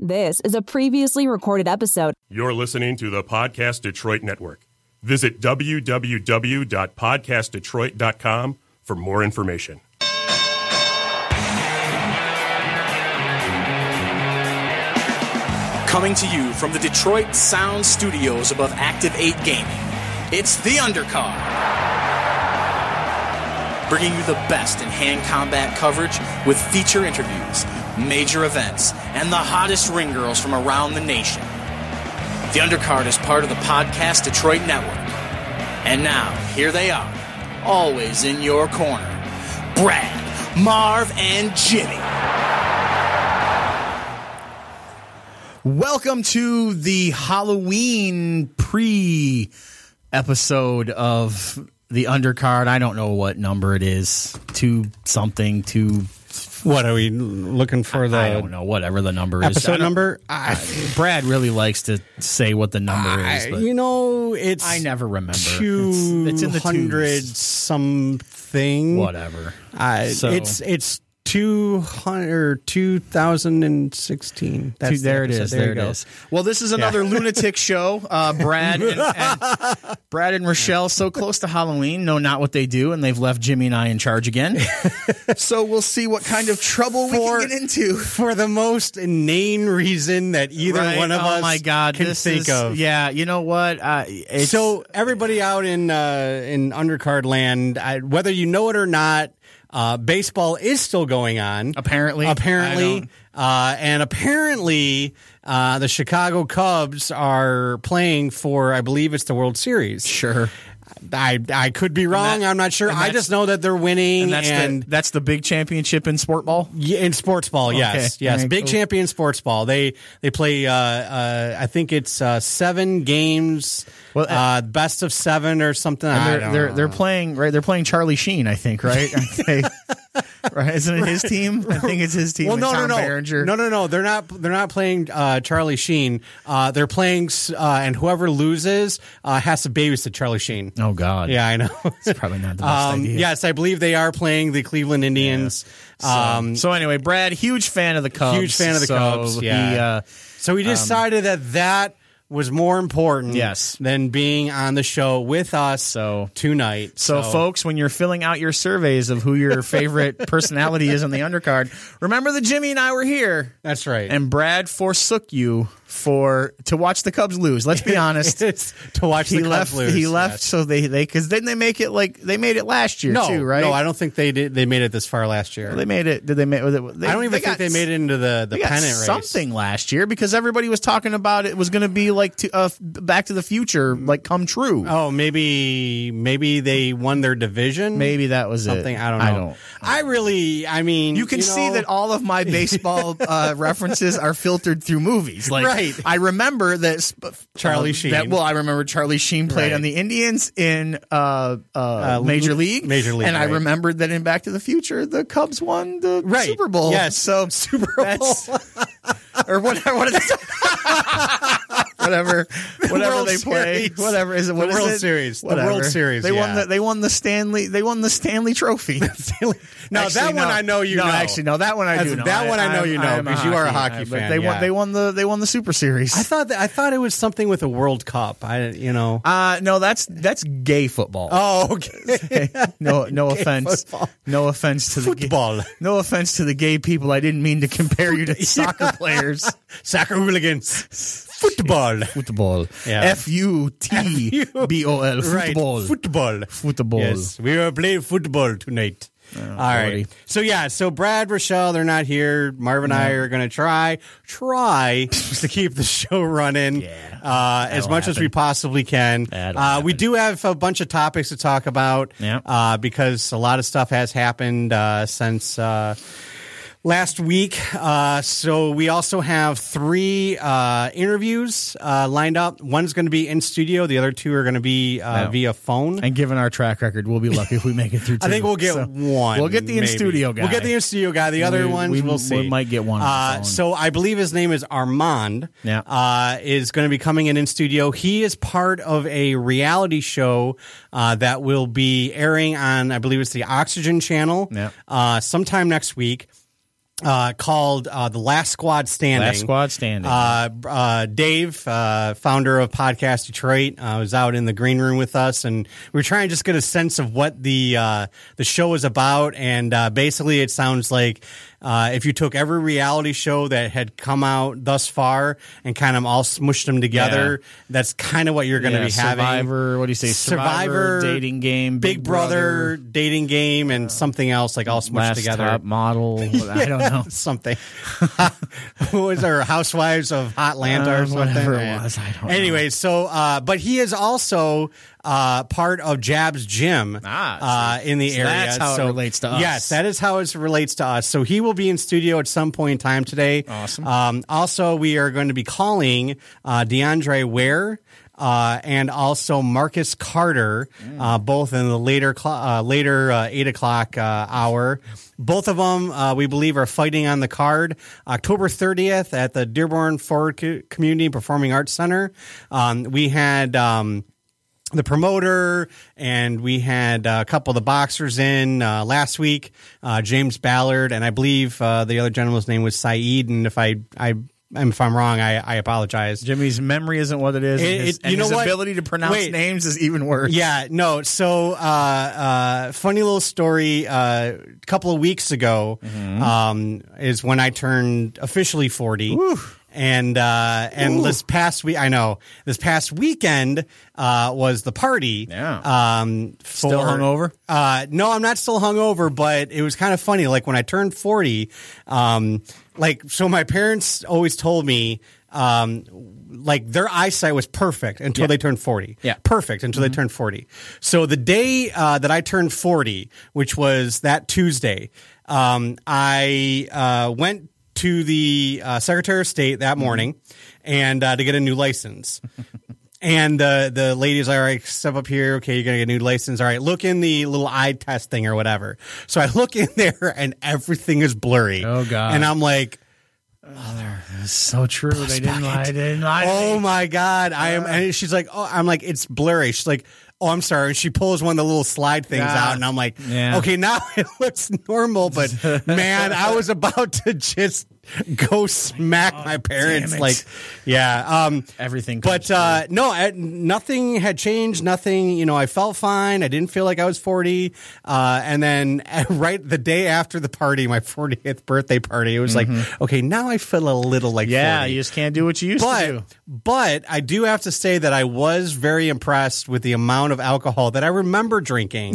This is a previously recorded episode. You're listening to the Podcast Detroit Network. Visit www.podcastdetroit.com for more information. Coming to you from the Detroit Sound Studios above Active 8 Gaming, it's The Undercard. Bringing you the best in hand combat coverage with feature interviews, major events, and the hottest ring girls from around the nation. The Undercard is part of the Podcast Detroit Network. And now, here they are, always in your corner, Brad, Marv, and Jimmy. Welcome to the Halloween pre-episode of the Undercard. I don't know what number it is. What are we looking for? I don't know. Whatever the number is. Episode number? Brad really likes to say what the number is. But it's I never remember. It's in the 200 something. Whatever. It's 200 2016. That's there it is. There it is. Well, this is another lunatic show. Brad and Rochelle, so close to Halloween, know not what they do, and they've left Jimmy and I in charge again. So we'll see what kind of trouble we can get into. For the most inane reason that either one of us can think of. Yeah, you know what? So everybody out in Undercard land, whether you know it or not, baseball is still going on. Apparently, the Chicago Cubs are playing for, I believe it's the World Series. Sure. I could be wrong. I'm not sure. I just know that they're winning, and that's the big championship in sport ball. Yeah, in sports ball, yes, big champion sports ball. They play. I think it's 7 games. Well, best of 7 or something. They're playing right. They're playing Charlie Sheen, I think. Right? Right? Isn't it his team? I think it's his team. Well, no. Berenger. No. They're not playing Charlie Sheen. They're playing, and whoever loses has to babysit Charlie Sheen. Oh God. Yeah, I know. It's probably not the best idea. Yes, I believe they are playing the Cleveland Indians. Yeah. So anyway, Brad, huge fan of the Cubs. Cubs. Yeah. So we decided that was more important than being on the show with us tonight. So, folks, when you're filling out your surveys of who your favorite personality is on the Undercard, remember that Jimmy and I were here. That's right. And Brad forsook you to watch the Cubs lose. Let's be honest. It's to watch the Cubs lose. He left, so because didn't they make it they made it last year too, right? No, I don't think they did. They made it this far last year. Well, they made it. Did they make? I don't even think they made it into the pennant race. Something last year because everybody was talking about it was going to be like Back to the Future, like come true. Oh, maybe they won their division. Maybe that was something. It. I don't know. You can see that all of my baseball references are filtered through movies. Right. I remember that Charlie Sheen. I remember Charlie Sheen played on the Indians in Major League. And I remembered that in Back to the Future, the Cubs won the Super Bowl. Yes, so Super Bowl. Or whatever. whatever they play. Whatever is it? What the is World it? Series. Whatever. The World Series. They won the Stanley. They won the Stanley Trophy. Now that one I know you know. Actually, no, that one I do know. That one I know you know because you are a hockey fan. They won the Super Series. I thought it was something with a World Cup. No, that's gay football. Oh, okay. No offense. Football. No offense to football. No offense to the gay people. I didn't mean to compare you to soccer players. Soccer hooligans. Football. Yeah. FUTBOL. Football. Right. Football. Yes, we are playing football tonight. Oh, all right. So Brad, Rochelle, they're not here. Marv and I are going to try to keep the show running as much as we possibly can. We do have a bunch of topics to talk about because a lot of stuff has happened since last week. So we also have 3 interviews lined up. One's going to be in studio. The other 2 are going to be via phone. And given our track record, we'll be lucky if we make it through 2. I think we'll get one. We'll get the in-studio guy. The other ones, we'll see. We might get one on the phone. So I believe his name is Armand. Is going to be coming in studio. He is part of a reality show that will be airing on, I believe it's the Oxygen channel sometime next week. called The Last Squad Standing. Last Squad Standing. Dave, founder of Podcast Detroit, was out in the green room with us, and we were trying to just get a sense of what the show is about. And basically, it sounds like if you took every reality show that had come out thus far and kind of all smushed them together, that's kind of what you're going to be having. Survivor, what do you say? Survivor, Dating Game, Big Brother, Dating Game, and something else like all smushed Last together. Top Model. I don't know. Something. Who was our Housewives of Hotlanta or something? Whatever it was. I don't know. Anyway, so, but he is also part of Jab's Gym in the area. That's how it relates to us. Yes, that is how it relates to us. So he will be in studio at some point in time today. Awesome. Also, we are going to be calling DeAndre Ware. And also Marcus Carter, both in the later 8 o'clock hour. Both of them, we believe, are fighting on the card October 30th at the Dearborn Forward Community Performing Arts Center. We had the promoter, and we had a couple of the boxers in last week, James Ballard, and I believe the other gentleman's name was Saeed. And if if I'm wrong, I apologize. Jimmy's memory isn't what it is. His ability to pronounce names is even worse. Yeah, no. So, funny little story. A couple of weeks ago is when I turned officially 40. Woo. And this past week, this past weekend was the party. Yeah. Still hungover? No, I'm not still hungover, but it was kind of funny. Like when I turned 40, so my parents always told me, their eyesight was perfect until they turned 40. Yeah. Perfect until they turned 40. So the day that I turned 40, which was that Tuesday, I went to the Secretary of State that morning and to get a new license. And the lady's like, all right, step up here. Okay, you're going to get a new license. All right, look in the little eye test thing or whatever. So I look in there and everything is blurry. Oh, God. And I'm like, it's so true. They didn't lie. Oh, my God. And she's like, I'm like, it's blurry. She's like, oh, I'm sorry. And she pulls one of the little slide things out, and I'm like, okay, now it looks normal. But, man, I was about to just go smack my parents. Everything. But, no, nothing had changed. Nothing, I felt fine. I didn't feel like I was 40. And then right the day after the party, my 40th birthday party, it was like, okay, now I feel a little like 40. You just can't do what you used to do. But I do have to say that I was very impressed with the amount of alcohol that I remember drinking.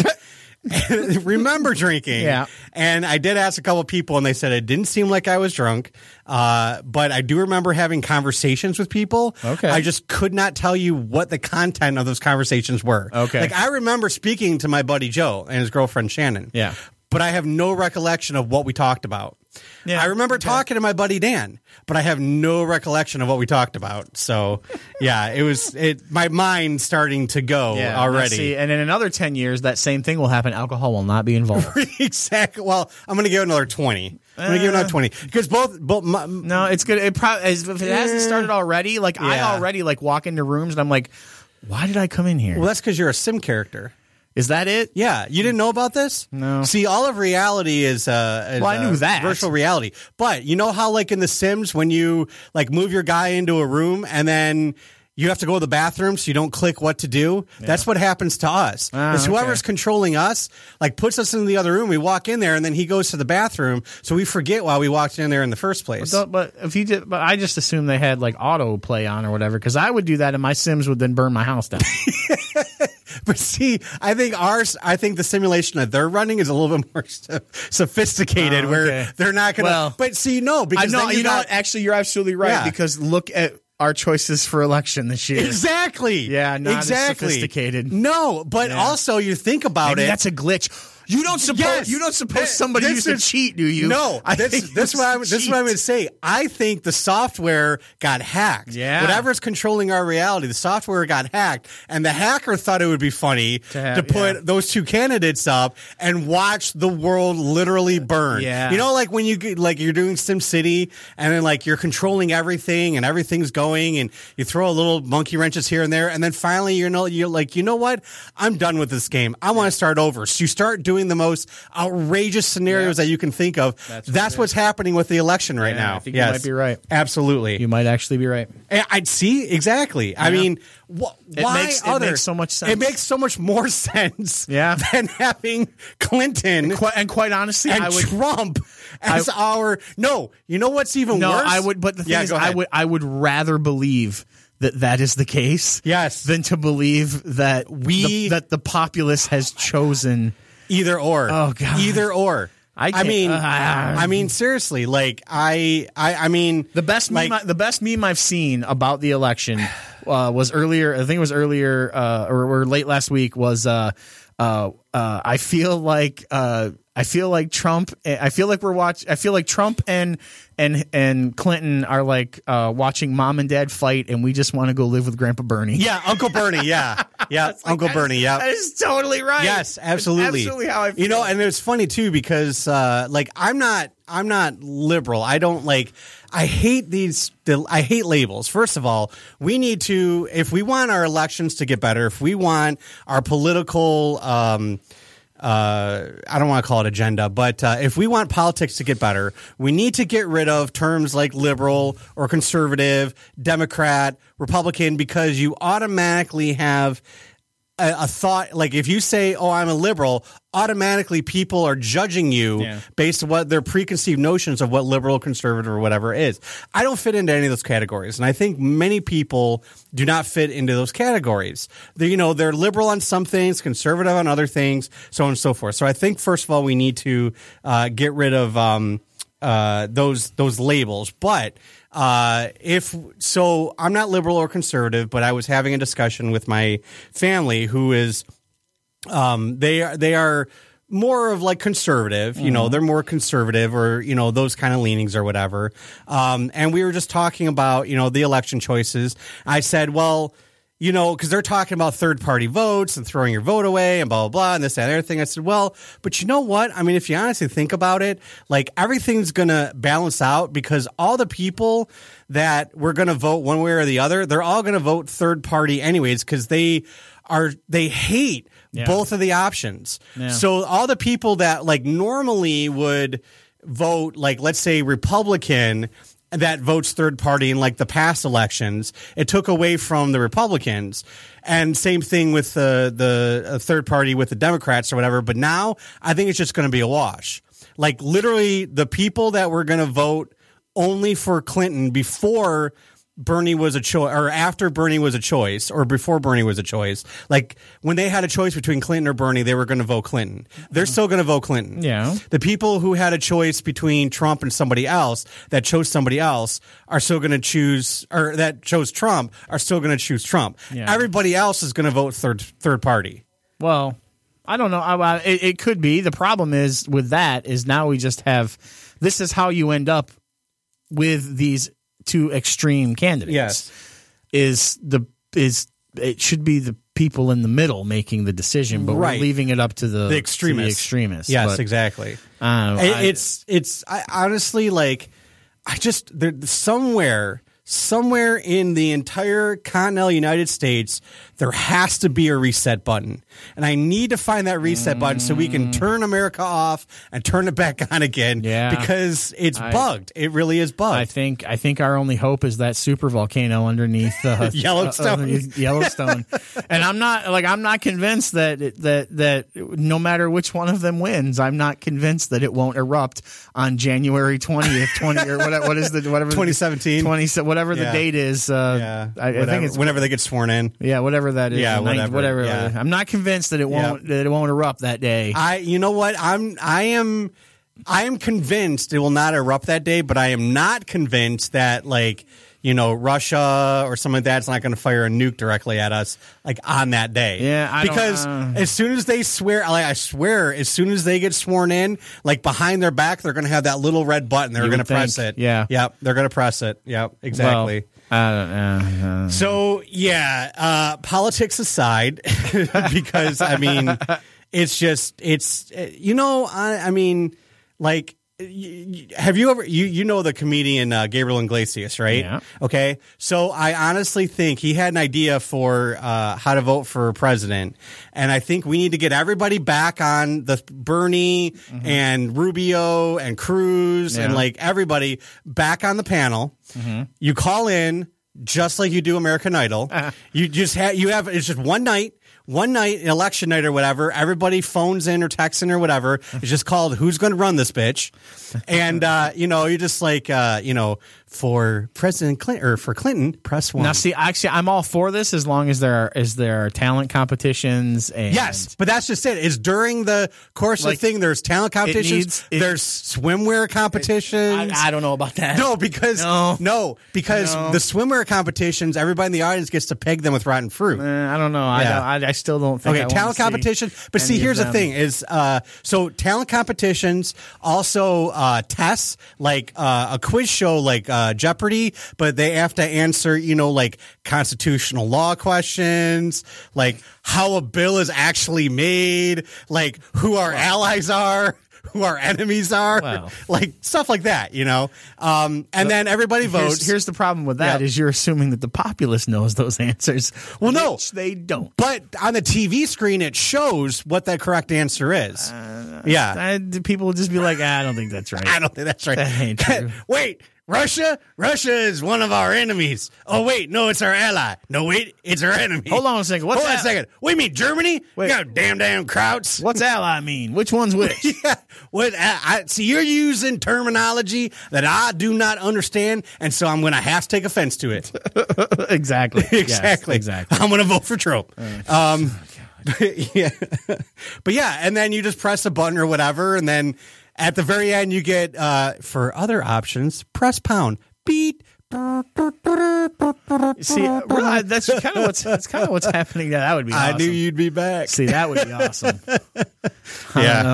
Yeah. And I did ask a couple people, and they said it didn't seem like I was drunk. But I do remember having conversations with people. Okay. I just could not tell you what the content of those conversations were. Okay. Like, I remember speaking to my buddy Joe and his girlfriend Shannon. Yeah. But I have no recollection of what we talked about. Yeah. I remember talking to my buddy Dan, but I have no recollection of what we talked about. So, yeah, my mind starting to go already. See, and in another 10 years, that same thing will happen. Alcohol will not be involved. Exactly. Well, I'm going to give it another 20. I'm going to give it another 20 because both. No, it's good. It probably if it hasn't started already. I already walk into rooms and I'm like, why did I come in here? Well, that's because you're a sim character. Is that it? Yeah. You didn't know about this? No. See, all of reality is I knew that. Virtual reality. But you know how, in The Sims, when you, move your guy into a room and then you have to go to the bathroom so you don't click what to do? Yeah. That's what happens to us. Is whoever's controlling us, puts us in the other room, we walk in there, and then he goes to the bathroom, so we forget why we walked in there in the first place. But I just assumed they had, auto play on or whatever, because I would do that and my Sims would then burn my house down. But see, I think the simulation that they're running is a little bit more sophisticated, where they're not going to. Well, but see, no, because you know what? Actually, you're absolutely right, because look at our choices for election this year. Exactly. Yeah, not as sophisticated. No, but also you think about Maybe it. That's a glitch. You don't suppose somebody used to cheat, do you? No, this is what I'm going to say. I think the software got hacked. Yeah. Whatever's controlling our reality, the software got hacked, and the hacker thought it would be funny to put those two candidates up and watch the world literally burn. Yeah. You know, when you you're doing SimCity and then you're controlling everything and everything's going and you throw a little monkey wrenches here and there, and then finally you're like, you know what? I'm done with this game. I want to start over. So you start doing doing the most outrageous scenarios that you can think of. That's what's happening with the election right now. I think you might be right. Absolutely. You might actually be right. I'd see exactly. I mean, why it makes so much sense. It makes so much more sense than having Clinton and quite honestly, and Trump as our. No, you know what's even worse? I would. But the thing is, I would rather believe that is the case. Yes. Than to believe that that the populace has chosen either or. Oh God. Either or. I mean, seriously, like I mean, the best meme I've seen about the election was earlier. I think it was earlier or late last week. Was I feel like Trump. I feel like Trump and Clinton are like watching mom and dad fight, and we just want to go live with Grandpa Bernie. Yeah, Uncle Bernie. Yeah, Uncle Bernie. Yeah, that is totally right. Yes, absolutely. That's absolutely how I feel. You know, and it's funny too because like I'm not liberal. I don't like. I hate I hate labels. First of all, we need to, if we want our elections to get better, if we want our political, I don't want to call it agenda, but if we want politics to get better, we need to get rid of terms like liberal or conservative, Democrat, Republican, because you automatically have a thought, like if you say, oh, I'm a liberal, automatically people are judging you based on what their preconceived notions of what liberal, conservative, or whatever is. I don't fit into any of those categories. And I think many people do not fit into those categories. They're liberal on some things, conservative on other things, so on and so forth. So I think, first of all, we need to get rid of those labels. But I'm not liberal or conservative, but I was having a discussion with my family who is, they are more of like conservative, they're more conservative or, those kind of leanings or whatever. And we were just talking about, the election choices. I said, well, because they're talking about third-party votes and throwing your vote away and blah, blah, blah, and this, that, and everything. I said, well, but you know what? I mean, if you honestly think about it, like everything's going to balance out because all the people that were going to vote one way or the other, they're all going to vote third-party anyways because they hate both of the options. Yeah. So all the people that like normally would vote, like let's say Republican, that votes third party in like the past elections, it took away from the Republicans. And same thing with the third party with the Democrats or whatever. But now I think it's just going to be a wash. Like literally the people that were going to vote only for Clinton before Bernie was a choice, or after Bernie was a choice, or before Bernie was a choice. Like when they had a choice between Clinton or Bernie, they were going to vote Clinton. They're still going to vote Clinton. Yeah. The people who had a choice between Trump and somebody else that chose somebody else are still going to choose, or that chose Trump are still going to choose Trump. Yeah. Everybody else is going to vote third party. Well, I don't know. It could be. The problem is with that is now we just have, this is how you end up with these two extreme candidates. Yes. It should be the people in the middle making the decision, but we're leaving it up to the extremists. Yes, but, exactly. I honestly like. There's somewhere in the entire continental United States, there has to be a reset button. And I need to find that reset button so we can turn America off and turn it back on again. Yeah. Because it's bugged. It really is bugged. I think our only hope is that super volcano underneath Yellowstone. And I'm not convinced that no matter which one of them wins, I'm not convinced that it won't erupt on January 20th, or whatever 2017. Whatever the date is. I think it's whenever they get sworn in. Yeah, whatever that is. Yeah, whatever. Yeah. I'm not convinced that it won't erupt that day. You know what? I am convinced it will not erupt that day, but I am not convinced that Russia or something like that's not going to fire a nuke directly at us on that day. Yeah, because as soon as they swear, I swear, as soon as they get sworn in, behind their back, they're going to have that little red button. They're going to press it. Yeah. Yep. They're going to press it. Yep. Exactly. Well, I don't know. So yeah, politics aside, because I mean, it's just have you ever you know the comedian Gabriel Iglesias, right? Yeah. Okay. So I honestly think he had an idea for how to vote for president, and I think we need to get everybody back on the Bernie and Rubio and Cruz and like everybody back on the panel. You call in just like you do American Idol. You just have it's just one night, election night or whatever. Everybody phones in or texts in or whatever. It's just called "Who's Going to Run This Bitch?" And you're just like for President Clinton or for Clinton, press 1. Now, see, actually, I'm all for this as long as there are talent competitions. And yes, but that's just it. Is during the course of the thing, there's talent competitions, there's swimwear competitions. I don't know about that. No, because the swimwear competitions, everybody in the audience gets to peg them with rotten fruit. I don't know. Yeah. I still don't think. Okay, talent competition. But see, here's the thing: is so talent competitions also tests like a quiz show like Jeopardy, but they have to answer like constitutional law questions, like how a bill is actually made, like who our allies are, who our enemies are, like stuff like that, and then everybody votes. Here's the problem with that is you're assuming that the populace knows those answers. Well, no, they don't. But on the TV screen, it shows what that correct answer is. People will just be like, I don't think that's right. I don't think that's right. That ain't true. Wait. Russia is one of our enemies. Oh, wait, no, it's our ally. No, wait, it's our enemy. Hold on a second. Hold on a second. What do you mean, Germany? Wait. You got damn Krauts. What's ally mean? Which one's which? See, you're using terminology that I do not understand, and so I'm going to have to take offense to it. Exactly. Yes, exactly. I'm going to vote for Trump. But and then you just press a button or whatever, and then at the very end, you get, for other options, press pound. Beat. See, really, that's kind of what's happening. That would be awesome. I knew you'd be back. See, that would be awesome. I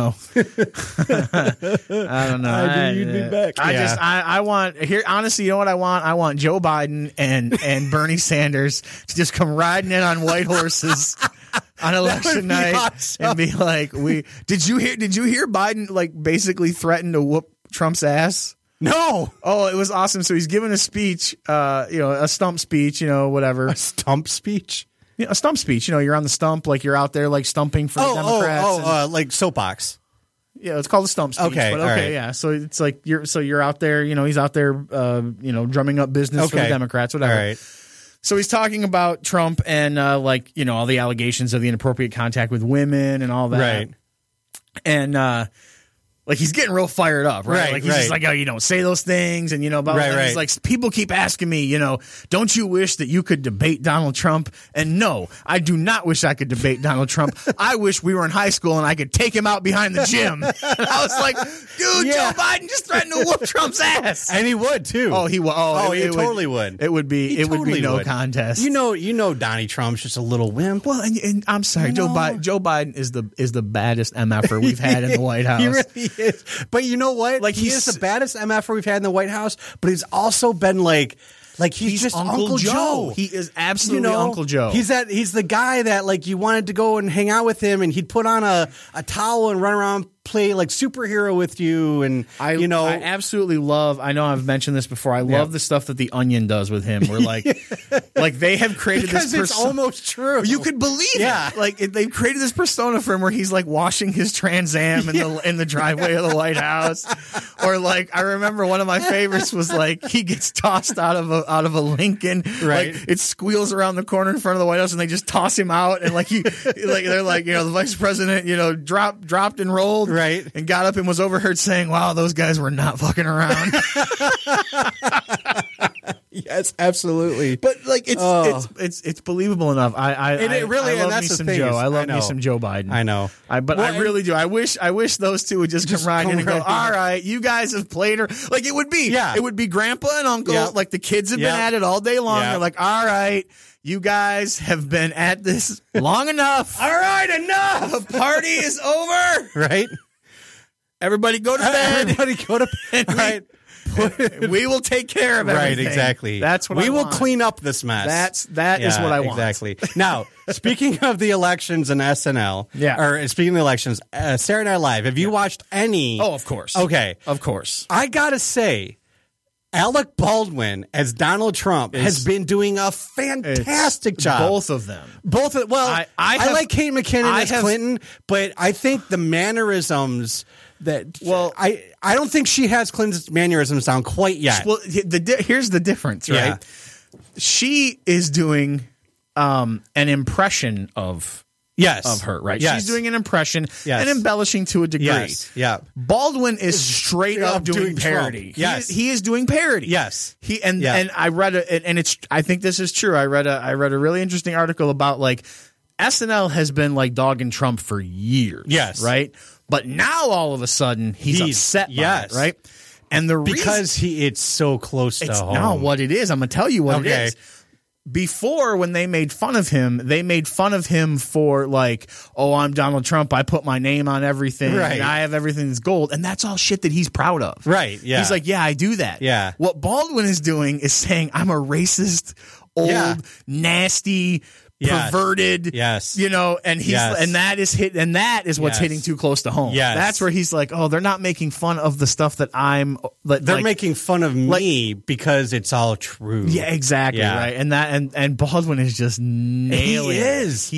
don't know. I knew you'd be back. I want here. Honestly, you know what I want? I want Joe Biden and Bernie Sanders to just come riding in on white horses on election night and be like, did you hear Biden like basically threaten to whoop Trump's ass? No. Oh, it was awesome. So he's giving a speech, a stump speech, whatever. A stump speech? Yeah, a stump speech. You're on the stump, like you're out there like stumping for the Democrats. Like soapbox. Yeah, it's called a stump speech. Okay, but right. Yeah. So it's like you're out there, he's out there, drumming up business for the Democrats, whatever. All right. So he's talking about Trump and all the allegations of the inappropriate contact with women and all that. Right. And like he's getting real fired up, right? Like he's just like, oh, you don't say those things, and he's like, people keep asking me, don't you wish that you could debate Donald Trump? And no, I do not wish I could debate Donald Trump. I wish we were in high school and I could take him out behind the gym. And I was like, dude, Joe Biden just threatened to whoop Trump's ass, and he would too. Oh, he would. Oh, he totally would. It would be. It would be no contest. You know, Donnie Trump's just a little wimp. Well, and I'm sorry, Joe Biden is the baddest MFer we've had in the White House. He really is. But you know what? Like he is the baddest MFer we've had in the White House, but he's also been like he's just Uncle Joe. He is absolutely Uncle Joe. He's the guy that like you wanted to go and hang out with him, and he'd put on a towel and run around, play like superhero with you, and I absolutely love. I know I've mentioned this before. I love the stuff that the Onion does with him. Where like they have created because this. It's almost true. You could believe it. Like they've created this persona for him where he's like washing his Trans Am in the driveway of the White House, or like I remember one of my favorites was like he gets tossed out of a Lincoln. Right, like, it squeals around the corner in front of the White House, and they just toss him out, and like they're like the vice president dropped and rolled. Right. And got up and was overheard saying, wow, those guys were not fucking around. Yes, absolutely. But like it's believable enough. I love me some Joe. I love me some Joe Biden. I know. I really do. I wish those two would just come right in and go, all right, you guys have played her. Like it would be grandpa and uncle. Yep. Like the kids have been at it all day long. Yep. They're like, all right, you guys have been at this long enough. All right, enough. The party is over. Right. Everybody go to bed. Everybody go to bed. Right. We will take care of everything. Right, exactly. That's what we I will want. clean up this mess. That is what I want. Exactly. Now, speaking of the elections and SNL, or speaking of the elections, Saturday Night Live, have you watched any? Oh, of course. Okay. Of course. I gotta say, Alec Baldwin as Donald Trump has been doing a fantastic job. Both of them. Well, I like Kate McKinnon as Clinton, but I think the mannerisms that I don't think she has Clinton's mannerisms down quite yet. Well, here's the difference, right? Yeah. She is doing an impression of her, right? Yes. She's doing an impression and embellishing to a degree. Yes. Yeah. Baldwin is straight up doing parody. Yes. He is doing parody. Yes. And I read I think this is true. I read a really interesting article about like SNL has been like dogging Trump for years. Yes. Right? But now all of a sudden he's upset by it, right? And because it's so close to home. No, what it is, I'm going to tell you what it is. Before, when they made fun of him for like, oh, I'm Donald Trump. I put my name on everything. Right. And I have everything that's gold. And that's all shit that he's proud of. Right. Yeah. He's like, yeah, I do that. Yeah. What Baldwin is doing is saying, I'm a racist, old, nasty, perverted, you know, and he's and that is what's hitting too close to home. Yes. That's where he's like, oh, they're not making fun of the stuff that they're making fun of me because it's all true. Yeah, exactly. Yeah. Right. And Baldwin is just nailing He is.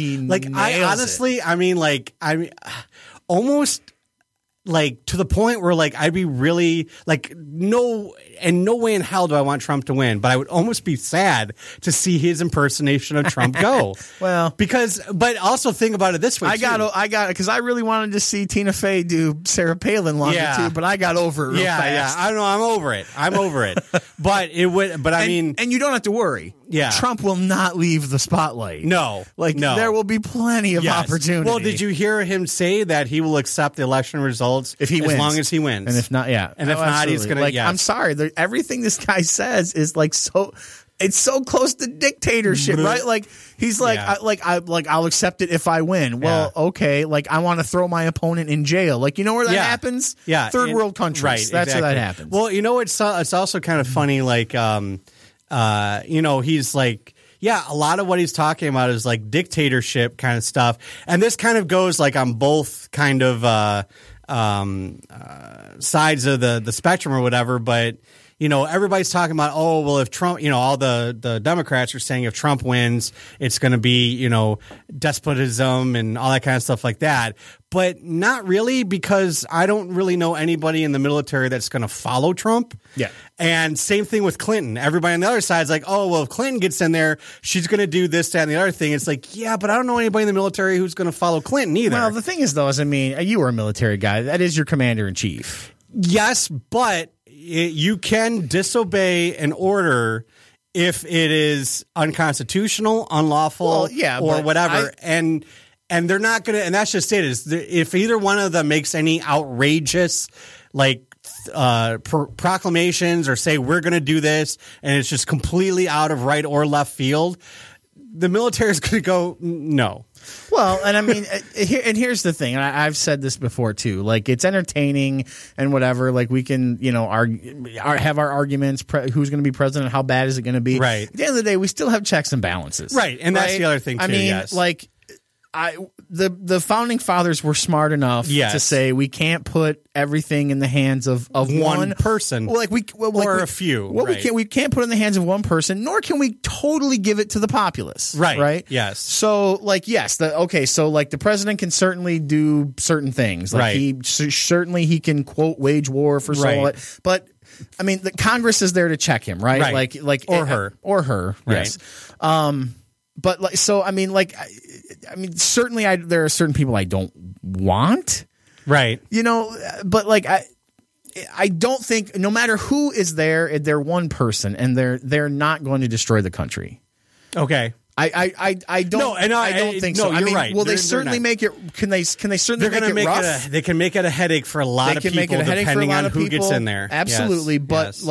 Almost like to the point where like I'd be really like no way in hell do I want Trump to win, but I would almost be sad to see his impersonation of Trump go. Well, but also think about it this way. I got because I really wanted to see Tina Fey do Sarah Palin longer too, but I got over it real fast. I don't know. I'm over it. But it would. But and you don't have to worry. Yeah, Trump will not leave the spotlight. No, there will be plenty of opportunity. Well, did you hear him say that he will accept the election results if he wins, as long as he wins, and if not, and if not, he's gonna. I'm sorry, everything this guy says is like so. It's so close to dictatorship, right? Like he's like, I'll accept it if I win. Well, okay. Like I want to throw my opponent in jail. Like you know where that happens? Yeah, third world countries. Right, that's where that happens. Well, you know it's also kind of funny. Like you know, he's like. Yeah, a lot of what he's talking about is like dictatorship kind of stuff. And this kind of goes like on both kind of sides of the spectrum or whatever. But, you know, everybody's talking about, oh, well, if Trump, you know, all the Democrats are saying if Trump wins, it's going to be, you know, despotism and all that kind of stuff like that. But not really, because I don't really know anybody in the military that's going to follow Trump. Yeah. And same thing with Clinton. Everybody on the other side is like, oh, well, if Clinton gets in there, she's going to do this, that, and the other thing. It's like, yeah, but I don't know anybody in the military who's going to follow Clinton either. Well, the thing is, though, I mean, you were a military guy. That is your commander in chief. Yes, but you can disobey an order if it is unconstitutional, unlawful, or whatever. And they're not going to, and that's just it. If either one of them makes any outrageous, like, proclamations or say we're going to do this and it's just completely out of right or left field, the military is going to go no. Well, and I mean, here's the thing, and I've said this before too. Like, it's entertaining and whatever. Like, we can, you know, have our arguments. Who's going to be president? How bad is it going to be? Right. At the end of the day, we still have checks and balances. Right, and that's the other thing too. I mean, yes. like. The founding fathers were smart enough to say we can't put everything in the hands of one person, or a few. Well, right. we can't put it in the hands of one person, nor can we totally give it to the populace. Right. Yes. So, like, so like the president can certainly do certain things. Like he can quote wage war for so, but I mean, the Congress is there to check him, right? Like or her, yes. But like, so I mean, certainly there are certain people I don't want, right? You know, but like I don't think no matter who is there, they're one person, and they're not going to destroy the country. Okay. I don't. No, and I don't think so. You're right. Will they certainly make it? Can they certainly make it rough? They can make it a headache for a lot of people, depending on who gets in there. Absolutely, but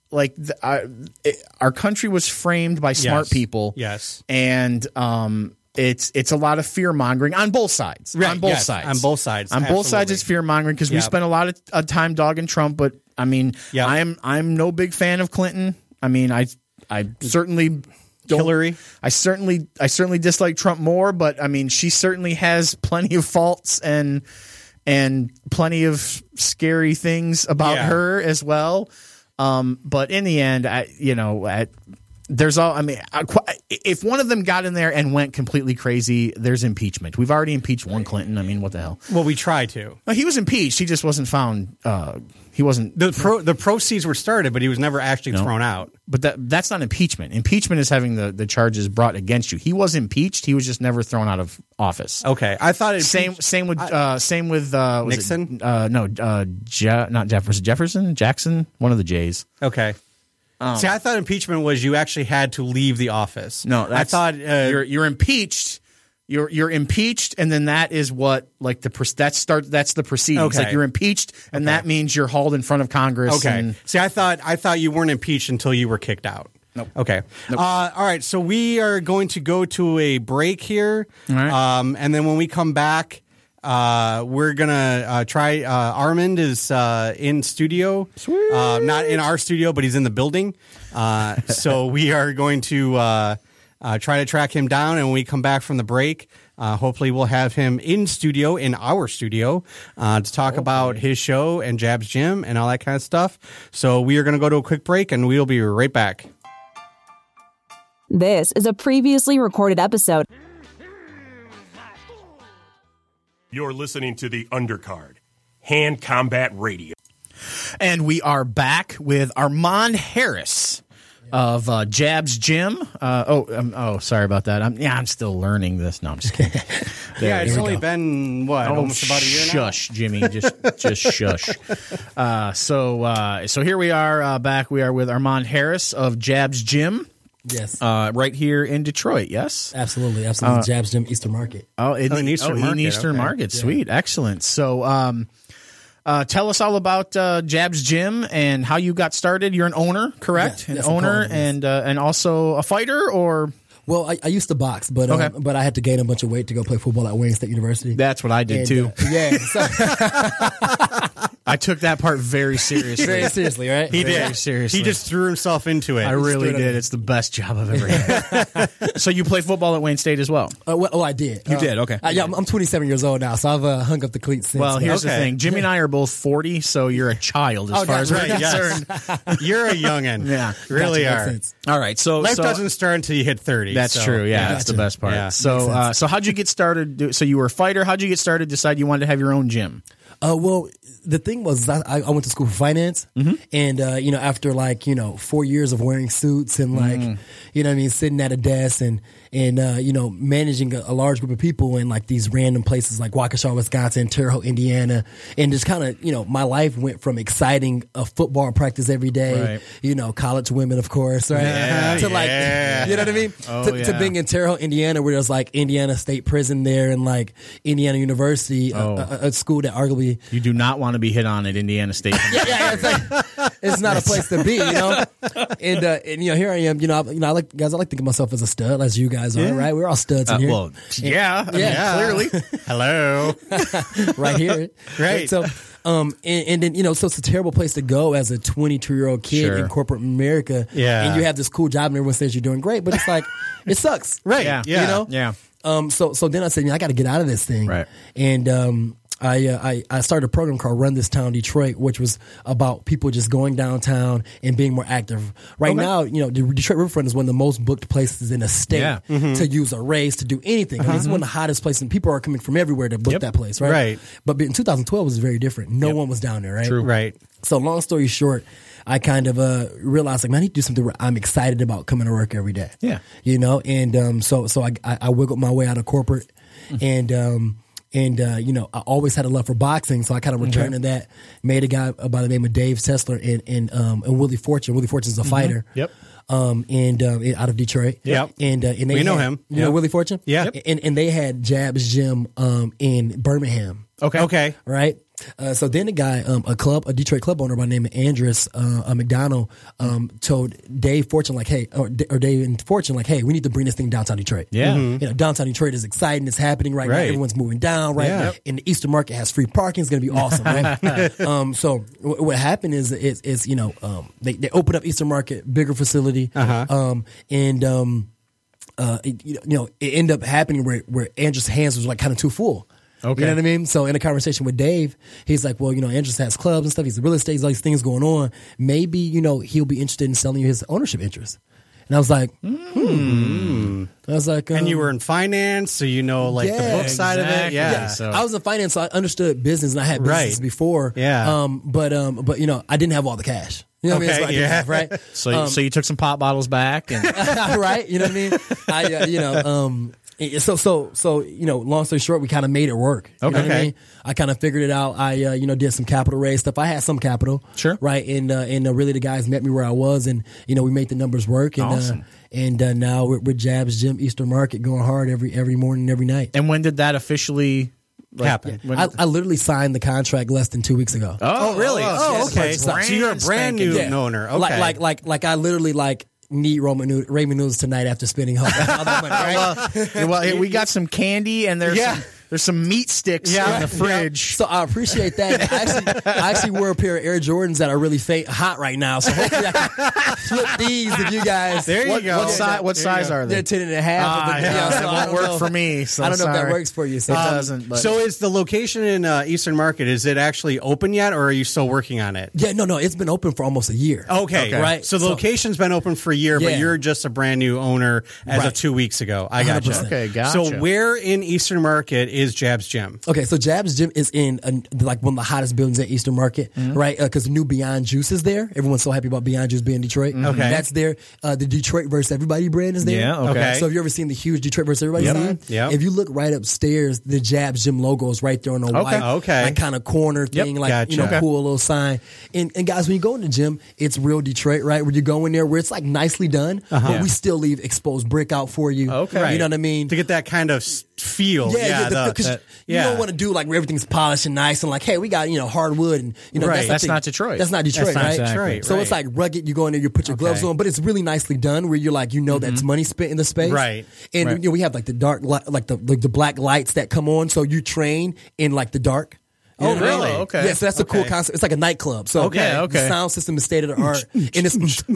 our country was framed by smart people. Yes, and it's a lot of fear mongering on both sides. Right, on both yes, sides. on both sides. On both sides, Absolutely. it's fear mongering because we Yep. spent a lot of time dogging Trump. But I mean, Yep. I'm no big fan of Clinton. I mean, I certainly don't. Hillary. I certainly dislike Trump more. But I mean, she certainly has plenty of faults and plenty of scary things about Yeah. her as well. But in the end, there's all. I mean, if one of them got in there and went completely crazy, there's impeachment. We've already impeached one Clinton. I mean, what the hell? Well, we try to. Well, he was impeached. He just wasn't found. He wasn't. The proceeds were started, but he was never actually thrown out. But that's not impeachment. Impeachment is having the charges brought against you. He was impeached. He was just never thrown out of office. Okay, I thought it Same with was Nixon? Not Jefferson, Jackson, one of the J's. Okay. See, I thought impeachment was you actually had to leave the office. No, I thought you're impeached. You're impeached, and then that is what like that's the proceedings. Okay. Like you're impeached, and that means you're hauled in front of Congress. Okay. And, See, I thought you weren't impeached until you were kicked out. Nope. Okay. Nope. All right. So we are going to go to a break here, All right. and then when we come back, we're gonna try. Armand is in studio, not in our studio, but he's in the building. So we are going to try to track him down, and when we come back from the break, hopefully we'll have him in our studio, to talk about his show and Jab's Gym and all that kind of stuff. So we are going to go to a quick break, and we'll be right back. This is a previously recorded episode. You're listening to The Undercard, Hand Combat Radio. And we are back with Armand Harris of Jab's Gym. Sorry about that. I'm still learning this. No, I'm just kidding. Yeah, it's only been almost about a year now. Shush, Jimmy. Just shush. So here we are back. We are with Armand Harris of Jab's Gym. Yes. Right here in Detroit. Yes. Absolutely. Jab's Gym, Eastern Market. In Eastern Market. In Eastern Okay. Market. Sweet. Excellent. So, tell us all about Jab's Gym and how you got started. You're an owner, correct? Yes, an I'm owner calling, yes. and also a fighter, or Well, I used to box, but Okay. but I had to gain a bunch of weight to go play football at Wayne State University. that's what I did too. Yeah. So, I took that part very seriously. very seriously, right? He Very did. seriously. He just threw himself into it. I really straight up. did. It's the best job I've ever had. So you play football at Wayne State as well? I did. You did, okay. I'm 27 years old now, so I've hung up the cleats since. Well, here's the Okay. thing. Jimmy and I are both 40, so you're a child as far as we're right, yes. concerned. You're a youngin'. Yeah. Really Gotcha, are. makes sense. All right. So Life doesn't start until you hit 30. That's so, true. Yeah, that's the Gotcha. best part. Yeah. So how'd you get started? So you were a fighter. How'd you get started? Decide you wanted to have your own gym? Well, the thing was, I went to school for finance, and after 4 years of wearing suits and sitting at a desk and managing a large group of people in like these random places like Waukesha, Wisconsin, Terre Haute, Indiana, and just kind of my life went from exciting a football practice every day, college women, of course, right, to you know what I mean, to being in Terre Haute, Indiana, where there's like Indiana State Prison there and like Indiana University, a school that arguably. You do not want to be hit on at Indiana State. It's not a place to be, And here I am, I like to think of myself as a stud, as you guys are, right? We're all studs in here. Well, yeah, I mean, clearly. Hello. Right here, Right. So, and then so it's a terrible place to go as a 22-year-old kid Sure. in corporate America. Yeah. And you have this cool job, and everyone says you're doing great, but it's like it sucks, Right. Yeah. Yeah. Yeah. So then I said, I got to get out of this thing, Right. And I started a program called Run This Town Detroit, which was about people just going downtown and being more active. Right now, the Detroit Riverfront is one of the most booked places in the state Yeah. to use a race, to do anything. I mean, it's one of the hottest places, and people are coming from everywhere to book that place, right? Right. But in 2012, it was very different. No one was down there, right? True. Right. So long story short, I kind of realized like, man, I need to do something where I'm excited about coming to work every day. Yeah. And so I wiggled my way out of corporate, and I always had a love for boxing, so I kind of returned to that. Made a guy by the name of Dave Sessler and Willie Fortune. Willie Fortune's a fighter. Yep. Out of Detroit. Yep. And We know him. You know Yep. Willie Fortune? Yeah. And they had Jab's Gym in Birmingham. Okay. Okay. Right. So then the guy, a Detroit club owner by the name of Andrus McDonald, told Dave Fortune like, hey, or Dave and Fortune like, hey, we need to bring this thing downtown Detroit. Yeah. You know, downtown Detroit is exciting. It's happening right now. Everyone's moving down, right? Yeah. And the Eastern Market has free parking. It's going to be awesome, right? So what happened is you know, they opened up Eastern Market, bigger facility, and you know, it ended up happening where Andrus' hands was like kind of too full. Okay. You know what I mean? So in a conversation with Dave, he's like, well, you know, Andrus has clubs and stuff. He's in real estate. He's all these things going on. Maybe, you know, he'll be interested in selling you his ownership interest. And I was like, I was like, and you were in finance, so you know, like the book side of it. Yeah. So I was in finance, so I understood business, and I had business before. Yeah. But you know, I didn't have all the cash. You know what I mean? It's like, yeah. right. so you took some pop bottles back and right. You know what I mean? You know, so you know, long story short, we kind of made it work. You know what I mean? I kind of figured it out. I you know, did some capital raise stuff. I had some capital, Sure. right? And really the guys met me where I was, and you know, we made the numbers work. And Awesome. And now we're Jab's Gym, Eastern Market, going hard every morning, every night. And when did that officially happen? I literally signed the contract less than 2 weeks ago. Oh, really? Oh, okay. So you're a brand new spanking owner. Okay. Like I literally need Raymond noodles tonight after spending all that money. Right? well, we got some candy and there's some meat sticks in the fridge. So I appreciate that. I actually wear a pair of Air Jordans that are really hot right now. So hopefully I can flip these if you guys. There you go. What size are they? They're 10 and a half. So it won't work for me. So I don't know if that sorry. works for you. So It doesn't. But. So is the location in Eastern Market, is it actually open yet, or are you still working on it? Yeah, no, it's been open for almost a year. Okay. Right. So the location's been open for a year, but you're just a brand new owner as of 2 weeks ago. I gotcha. 100%. Okay, gotcha. So where in Eastern Market is Jab's Gym? Okay, so Jab's Gym is in like one of the hottest buildings at Eastern Market, right? Because the new Beyond Juice is there. Everyone's so happy about Beyond Juice being in Detroit. Okay. That's there. The Detroit vs. Everybody brand is there. Yeah, okay. So have you ever seen the huge Detroit vs. Everybody sign? Yep. If you look right upstairs, the Jab's Gym logo is right there on a white like kind of corner thing, like you know, cool little sign. And guys, when you go in the gym, it's real Detroit, right? Where you go in there where it's like nicely done, but we still leave exposed brick out for you. Okay. You know what I mean? To get that kind of feel. Because you don't want to do like where everything's polished and nice and like, hey, we got, you know, hardwood and, you know, That's not Detroit. That's not Detroit, That's not right? Detroit, So it's like rugged. You go in there, you put your gloves on, but it's really nicely done where you're like, you know, that's money spent in the space. Right. And you know, we have like the dark, like the black lights that come on. So you train in like the dark. Oh, really? Okay. Yeah, so that's a cool concept. It's like a nightclub. So the sound system is state of the art, and it's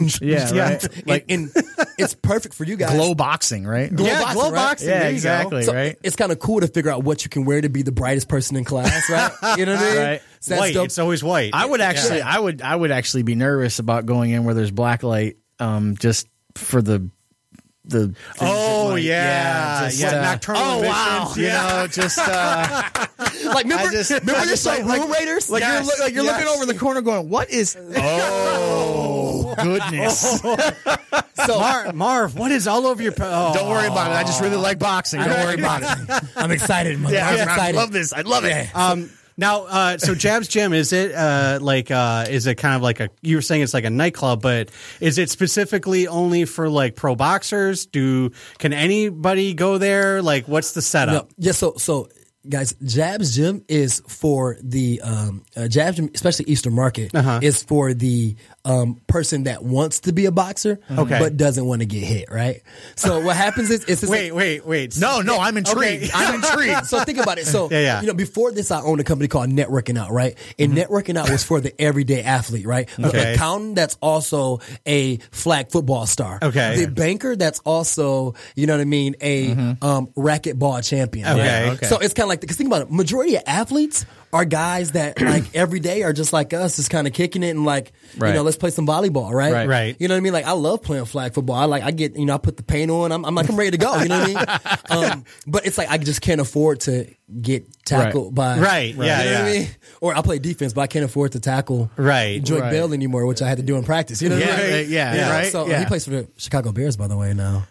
right. Like, and it's perfect for you guys. Glow boxing, right? Glow Yeah, boxing, glow right? boxing. Yeah, there you exactly. go. So right. it's kind of cool to figure out what you can wear to be the brightest person in class, right? You know what I mean? Right. So that's White. dope. It's always white. I would actually, I would actually be nervous about going in where there's black light, just for the. Oh, like, yeah. just, Nocturnal vision. wow. You know, just Like, remember this show, Room Raiders? like you're looking over the corner, going, "What is?" Oh goodness! So Marv, what is all over your? Don't worry about it. I just really like boxing. Don't worry about it. I'm excited. I'm I excited. love this. I love it. Now, so Jab's Gym, is it is it kind of like you were saying it's like a nightclub, but is it specifically only for like pro boxers? Can anybody go there? Like, what's the setup? No, yeah, so guys, Jab's Gym is for the Jab's Gym, especially Eastern Market, is for the person that wants to be a boxer, but doesn't want to get hit. Right. So what happens is it's Wait. No, I'm intrigued. Okay. I'm intrigued. So think about it. So Yeah. you know, before this, I owned a company called Networking Out, right? And Networking Out was for the everyday athlete, right? The accountant that's also a flag football star. Okay. The banker that's also, you know what I mean, a racquetball champion. Okay. Right? So it's kind of like, because think about it, majority of athletes are guys that like every day are just like us, just kind of kicking it and like, you know, let's play some volleyball, right? Right. You know what I mean? Like I love playing flag football. I get, you know, I put the paint on. I'm like, I'm ready to go. You know what I mean? But it's like I just can't afford to get tackled by Right. You know Yeah. what I mean? Or I play defense, but I can't afford to tackle Joy Bell anymore, which I had to do in practice. You know what I mean? Right. So he plays for the Chicago Bears, by the way, now.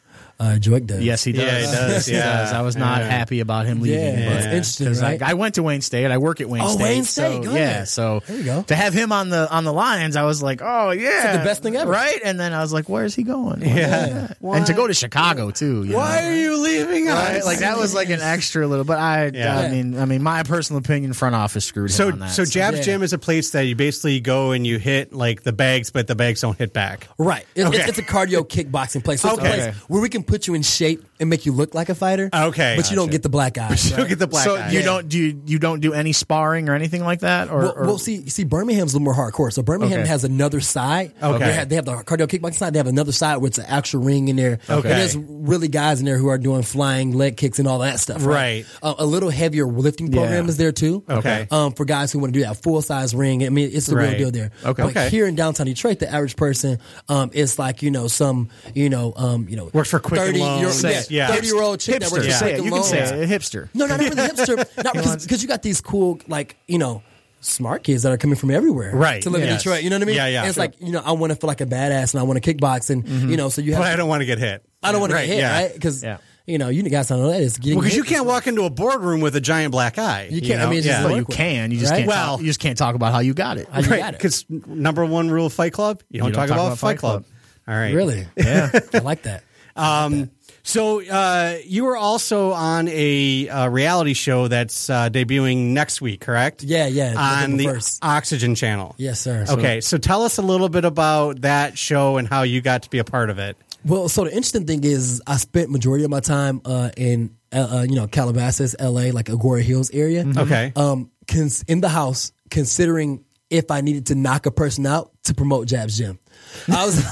Joick does. Yes, he does. Yeah, he does. He does. I was not happy about him leaving. Yeah, but it's interesting, right? I went to Wayne State. I work at Wayne State. Wayne State. So, Go ahead. so there you go. To have him on the Lions, I was like, oh yeah, It's the best thing ever, right? And then I was like, where's he going? Yeah. And to go to Chicago too. You Why know? are you leaving us? Right? Like that was like an extra little. But I mean, my personal opinion, front office screwed him on that. So Jab's Yeah. Gym is a place that you basically go and you hit like the bags, but the bags don't hit back. Right. It's a cardio kickboxing place. So it's a Okay. place where we can put you in shape and make you look like a fighter. Okay. But you don't get the black eye. You don't get the black So eye. you don't do any sparring or anything like that, or See, Birmingham's a little more hardcore. So Birmingham Okay. has another side. Okay. They have the cardio kickboxing side. They have another side where it's an actual ring in there. Okay. And there's really guys in there who are doing flying leg kicks and all that stuff. Right. A little heavier lifting program is there too. Okay. For guys who want to do that full size ring. I mean, it's a real Right. deal there. Okay. But Okay. here in downtown Detroit, the average person is like, some Works for Quicken Loans. Yeah, 30-year-old chick that works hipster. for Say it. Quicken You can Loans. say it. Hipster. No, not really hipster. Not because you got these cool, smart kids that are coming from everywhere, Right. To live in Yes. Detroit. You know what I mean? Yeah, yeah. And it's like, I want to feel like a badass and I want to kickbox and so you have. But I don't want to get hit. I don't want to Right, get hit, yeah. right? Because Yeah. you guys don't know that is getting. Because you hit. can't walk into a boardroom with a giant black eye. You can't. know? I mean, it's just Yeah. like- Well, you can. You just Right? can't. Well- You just can't talk about how you got it. How you Right, got it. because number one rule of Fight Club, you don't talk about Fight Club. All right. Really? Yeah. I like that. So you were also on a reality show that's debuting next week, correct? Yeah, On November the 1st. Oxygen channel. Yes, sir. Okay, so tell us a little bit about that show and how you got to be a part of it. Well, so the interesting thing is, I spent majority of my time in Calabasas, LA, like Agoura Hills area. Okay. In the house, considering if I needed to knock a person out to promote Jab's Gym. I was,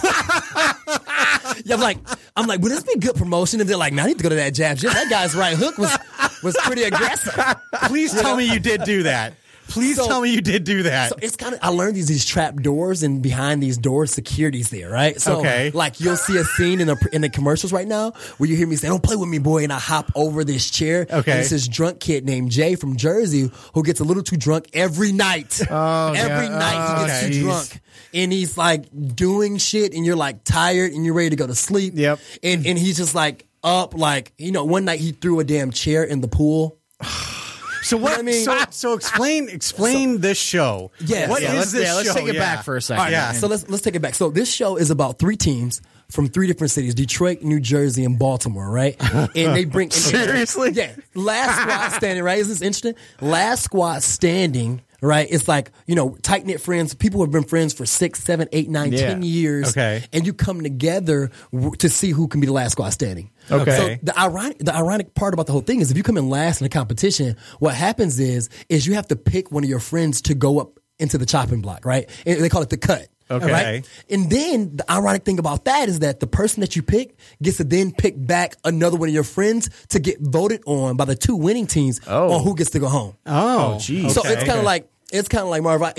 I'm like, would this be good promotion? And they're like, man, I need to go to that Jab's Gym. That guy's right hook was pretty aggressive. Please tell me you did do that. Please tell me you did do that. So it's kind of, I learned these trap doors, and behind these doors, security's there, right? So, Okay. like, you'll see a scene in the commercials right now where you hear me say, "Don't play with me, boy," and I hop over this chair. Okay. And it's this drunk kid named Jay from Jersey who gets a little too drunk every night. Every night he gets okay. too drunk. And he's like doing shit, and you're like tired, and you're ready to go to sleep. Yep. And he's just like up, like, one night he threw a damn chair in the pool. So what? You know what I mean? So explain this show. Yeah. What Yeah, is this show? let's take it Yeah. back for a second. All right, Yeah. so let's take it back. So this show is about 3 teams from 3 different cities: Detroit, New Jersey, and Baltimore. Right? And they bring Seriously? yeah. Last squad standing. Right? Is this interesting? Last squad standing. Right? It's like, tight knit friends. People who have been friends for 6, 7, 8, 9, 10 years. Okay. And you come together to see who can be the last squad standing. Okay. So the ironic part about the whole thing is, if you come in last in a competition, what happens is you have to pick one of your friends to go up into the chopping block, right? And they call it the cut. Okay. Right? And then the ironic thing about that is that the person that you pick gets to then pick back another one of your friends to get voted on by the 2 winning teams on who gets to go home. Oh, geez. So it's kind of like Marv.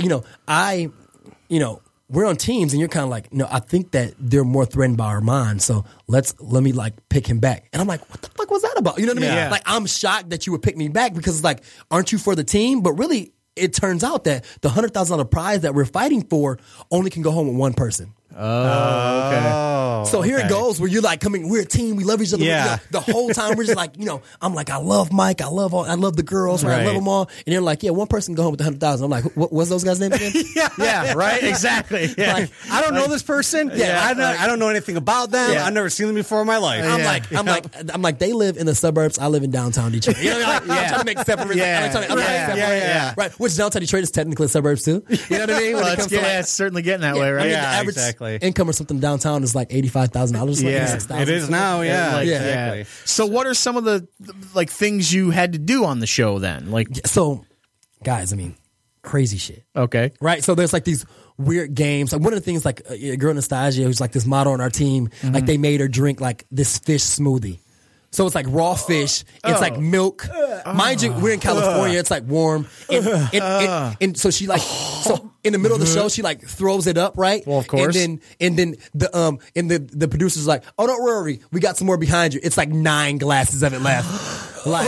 We're on teams, and you're kind of like, I think that they're more threatened by Armand. So let me pick him back. And I'm like, what the fuck was that about? You know what I mean? Yeah. Like, I'm shocked that you would pick me back, because it's like, aren't you for the team? But really, it turns out that the $100,000 prize that we're fighting for only can go home with one person. okay. So here it goes, where you're like, we're a team, we love each other. Yeah. The whole time we're just like, I'm like, I love Mike, I love the girls, right? I love Right. them all. And they're like, yeah, one person can go home with the $100,000. I'm like, what's those guys' names again? Yeah, right? Exactly. Yeah. Like, I don't know this person. Yeah. I don't know anything about them. Yeah. I've never seen them before in my life. I'm like, they live in the suburbs. I live in downtown Detroit. You know what I mean? I'm trying to make separate. Yeah. I'm trying to make separate. Yeah. Right. Which downtown Detroit is technically suburbs too. You know what I mean? When it comes to it's certainly getting that way, right? I mean, Yeah, the average exactly. income or something downtown is like $85,000. Yeah. $86,000. It is now. Yeah, Yeah. exactly. So what are some of the things you had to do on the show then? Like, So, guys, I mean, crazy shit. okay. Right. So there's like these weird games. Like, one of the things, like a girl Nastasia, who's like this model on our team, like they made her drink like this fish smoothie. So it's like raw fish. It's like milk. Mind you, we're in California. It's like warm. And so she so in the middle of the show, she like throws it up, right? Well, of course. And then the producer's like, oh, don't worry, we got some more behind you. It's like 9 glasses of it left. Like,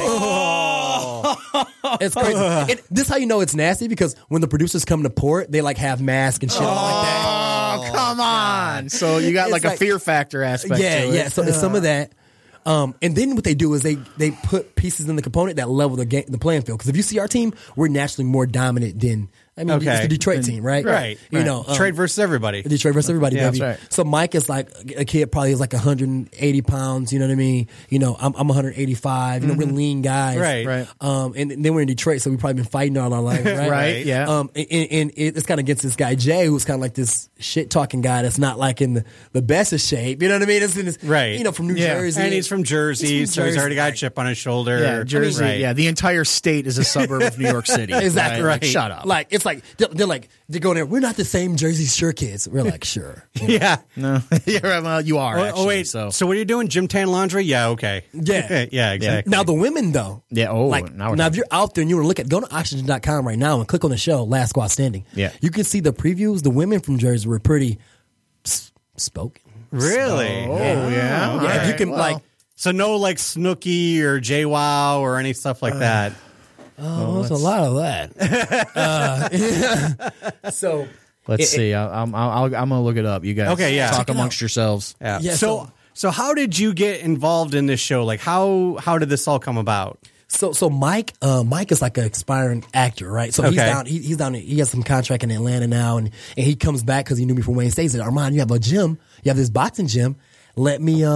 it's crazy. This is how you know it's nasty, because when the producers come to pour it, they like have masks and shit like that. Oh, come on. So you got It's like a like- fear factor aspect to it. Yeah. So it's some of that. And then what they do is they put pieces in the component that level the playing field. Because if you see our team, we're naturally more dominant than. I mean, it's the Detroit team, right? Right. You know, Detroit versus everybody. Detroit versus everybody, Yeah, baby. that's right. So Mike is like a kid, probably is like 180 pounds. You know what I mean? You know, I'm 185. You know, we're lean guys, Right. And then we're in Detroit, so we've probably been fighting all our life, right? Right, yeah. And it's kind of against this guy Jay, who's kind of like this shit talking guy that's not like in the best of shape. You know what I mean? It's in this, Right. You know, from New Yeah. Jersey, And he's from Jersey, so he's already got a chip on his shoulder. Yeah, Jersey. Right. Yeah, the entire state is a suburb of New York City. Exactly right. right. Like, shut up. Like it's like they're like they go there. We're not the same Jersey Shore kids. We're like sure. Yeah. No, yeah, well, you are. Actually, wait. So So what are you doing? Gym tan laundry? Yeah. Okay. Yeah. yeah. Exactly. Now the women though. Yeah, oh, like now we're now if talking. you're out there and you want to look at go to oxygen.com right now and click on the show Last Squad Standing. Yeah. You can see the previews. The women from Jersey were pretty spoken. Really? Oh yeah. Yeah, All if you right. can Well, like So no like Snooki or JWoww or any stuff like that. there's a lot of that. So Let's see. I'm gonna look it up. You guys, Okay, yeah. talk Check it amongst yourselves. Yeah. Yeah, So how did you get involved in this show? Like how did this all come about? So Mike is like an aspiring actor, right? So Okay. he's down. He has some contract in Atlanta now, and he comes back because he knew me from Wayne State. He said, Armand, you have a gym, you have this boxing gym. Let me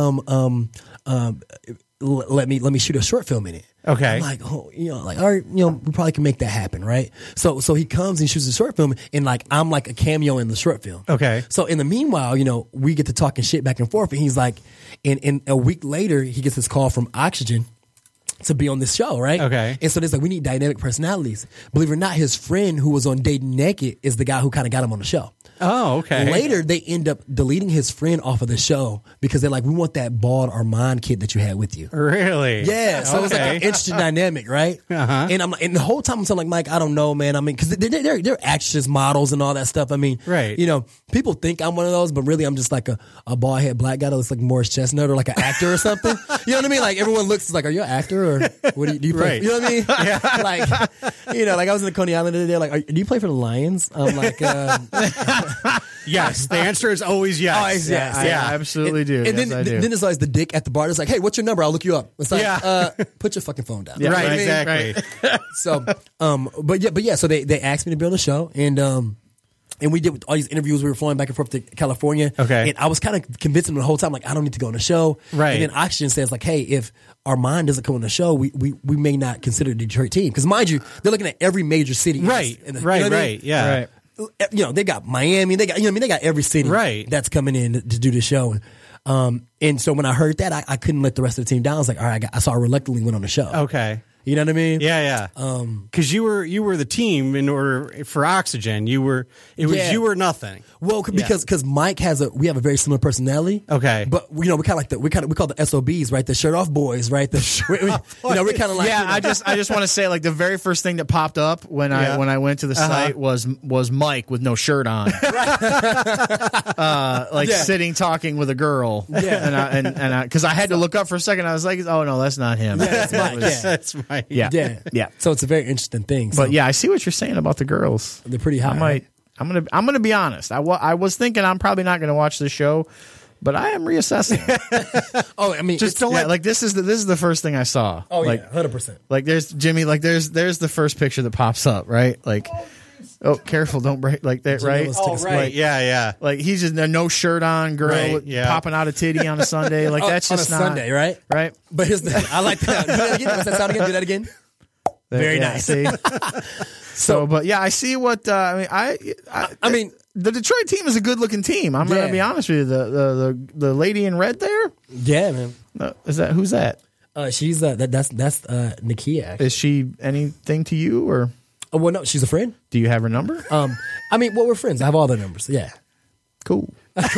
let me shoot a short film in it. Okay. I'm like, oh, you know, like, all right, you know, we probably can make that happen, right? So he comes and shoots a short film, and like I'm like a cameo in the short film. Okay. So in the meanwhile, you know, we get to talking shit back and forth, and he's like, and a week later, he gets this call from Oxygen to be on this show, right? Okay. And so there's like, we need dynamic personalities. Believe it or not, his friend who was on Dating Naked is the guy who kind of got him on the show. Oh, okay. Later, they end up deleting his friend off of the show because they're like, we want that bald Armand kid that you had with you. Really? Yeah, so it's like Okay. an interesting dynamic, right? Uh-huh. And the whole time I'm telling like Mike, I don't know, man. I mean, because they're actress models and all that stuff. I mean, Right. You know, people think I'm one of those, but really I'm just like a bald head black guy that looks like Morris Chestnut or like an actor or something. You know what I mean? Like everyone looks like, are you an actor or what do you play? Right. You know what I mean? Yeah. Like, you know, like I was in the Coney Island the other day. Like, do you play for the Lions? I'm like, Yes. The answer is always yes. Always yes. I Yeah. absolutely do. And Yes, I do. then there's always the dick at the bar. It's like, hey, what's your number? I'll look you up. It's like, Yeah. Put your fucking phone down. Yeah, Right. You know what I mean? Exactly. So, but yeah. So they asked me to be on the show, and we did all these interviews. We were flying back and forth to California. Okay. And I was kind of convincing them the whole time, like, I don't need to go on the show. Right. And then Oxygen says, like, hey, if Armand doesn't come on the show, we may not consider the Detroit team. Because mind you, they're looking at every major city. Right. in the- Right. you know what I mean? Right. Yeah. Right. You know, they got Miami, they got, you know what I mean? They got every city Right. that's coming in to do the show. And so when I heard that, I couldn't let the rest of the team down. I was like, all right, so I reluctantly went on the show. Okay. You know what I mean? Yeah. Because you were the team in order for Oxygen. You were Yeah. you were nothing. Well, because Mike we have a very similar personality. Okay. But you know, we kind of like we call the SOBs, right? The shirt off boys, right? You know, we're kind of like, Yeah, you know, I just want to say, like, the very first thing that popped up when I went to the site was Mike with no shirt on, sitting talking with a girl. Yeah. and because I had to look up for a second, I was like, oh no, that's not him. Yeah, that's Mike. Yeah. That's right. Yeah. yeah. So it's a very interesting thing. So But yeah, I see what you're saying about the girls. they're pretty hot. I'm gonna be honest. I was thinking I'm probably not gonna watch the show, but I am reassessing. Oh, I mean, Just don't like this is the first thing I saw. Oh like, yeah, 100%. Like there's Jimmy. Like there's the first picture that pops up. Right. Like, oh, careful, don't break. Like that. Jimmy Right. was taking Oh, some- right. Yeah. Like he's just a no shirt on girl Right, yeah. popping out a titty on a Sunday. Like that's on just a not Sunday, right? Right. But here's I like that. Do that again. What's that sound again? Do that again. Very Yeah, nice. See? So, but yeah, I see what I mean. The Detroit team is a good looking team. I'm Yeah. gonna be honest with you. The lady in red there, Yeah, man. who's that? She's that's Nakia. Actually. Is she anything to you, or Oh, well, no, she's a friend. do you have her number? I mean, well, we're friends. I have all their numbers. Yeah. Cool.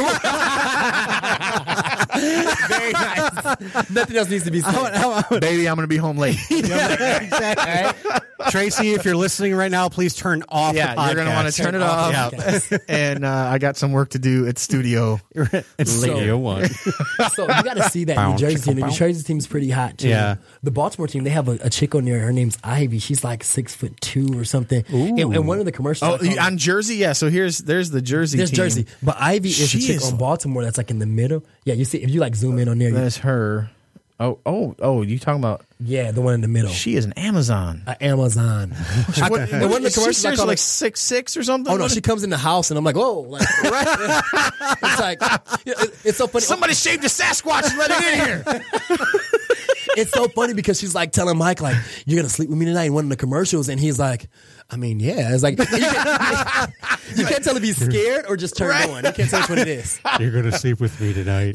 Very nice. Nothing else needs to be said. Baby, I'm gonna be home late. Exactly. Tracy, if you're listening right now, please turn off the podcast. You're gonna want to turn it off. Yeah. And I got some work to do at studio. It's Studio One. So you got to see that New Jersey team. The New Jersey team is pretty hot too. Yeah. The Baltimore team, they have a chick on there. Her name's Ivy. She's like 6'2" or something. And one of the commercials. Oh, on Jersey, yeah. So there's the Jersey. There's team. Jersey, but Ivy is She a chick is- on Baltimore that's like in the middle. Yeah, you see if you like zoom in on there. That's her. Oh! You talking about? Yeah, the one in the middle. She is an Amazon. Amazon. What, one of the commercials I call like 6'6" or something. Oh no, she comes in the house and I'm like, whoa! Like, it's like it's so funny. Somebody shaved a Sasquatch and let it in here. It's so funny because she's like telling Mike, like, you're going to sleep with me tonight in one of the commercials. And he's like, I mean, yeah. It's like, you can't tell if he's scared or just turned on. You can't tell which one it is. You're going to sleep with me tonight.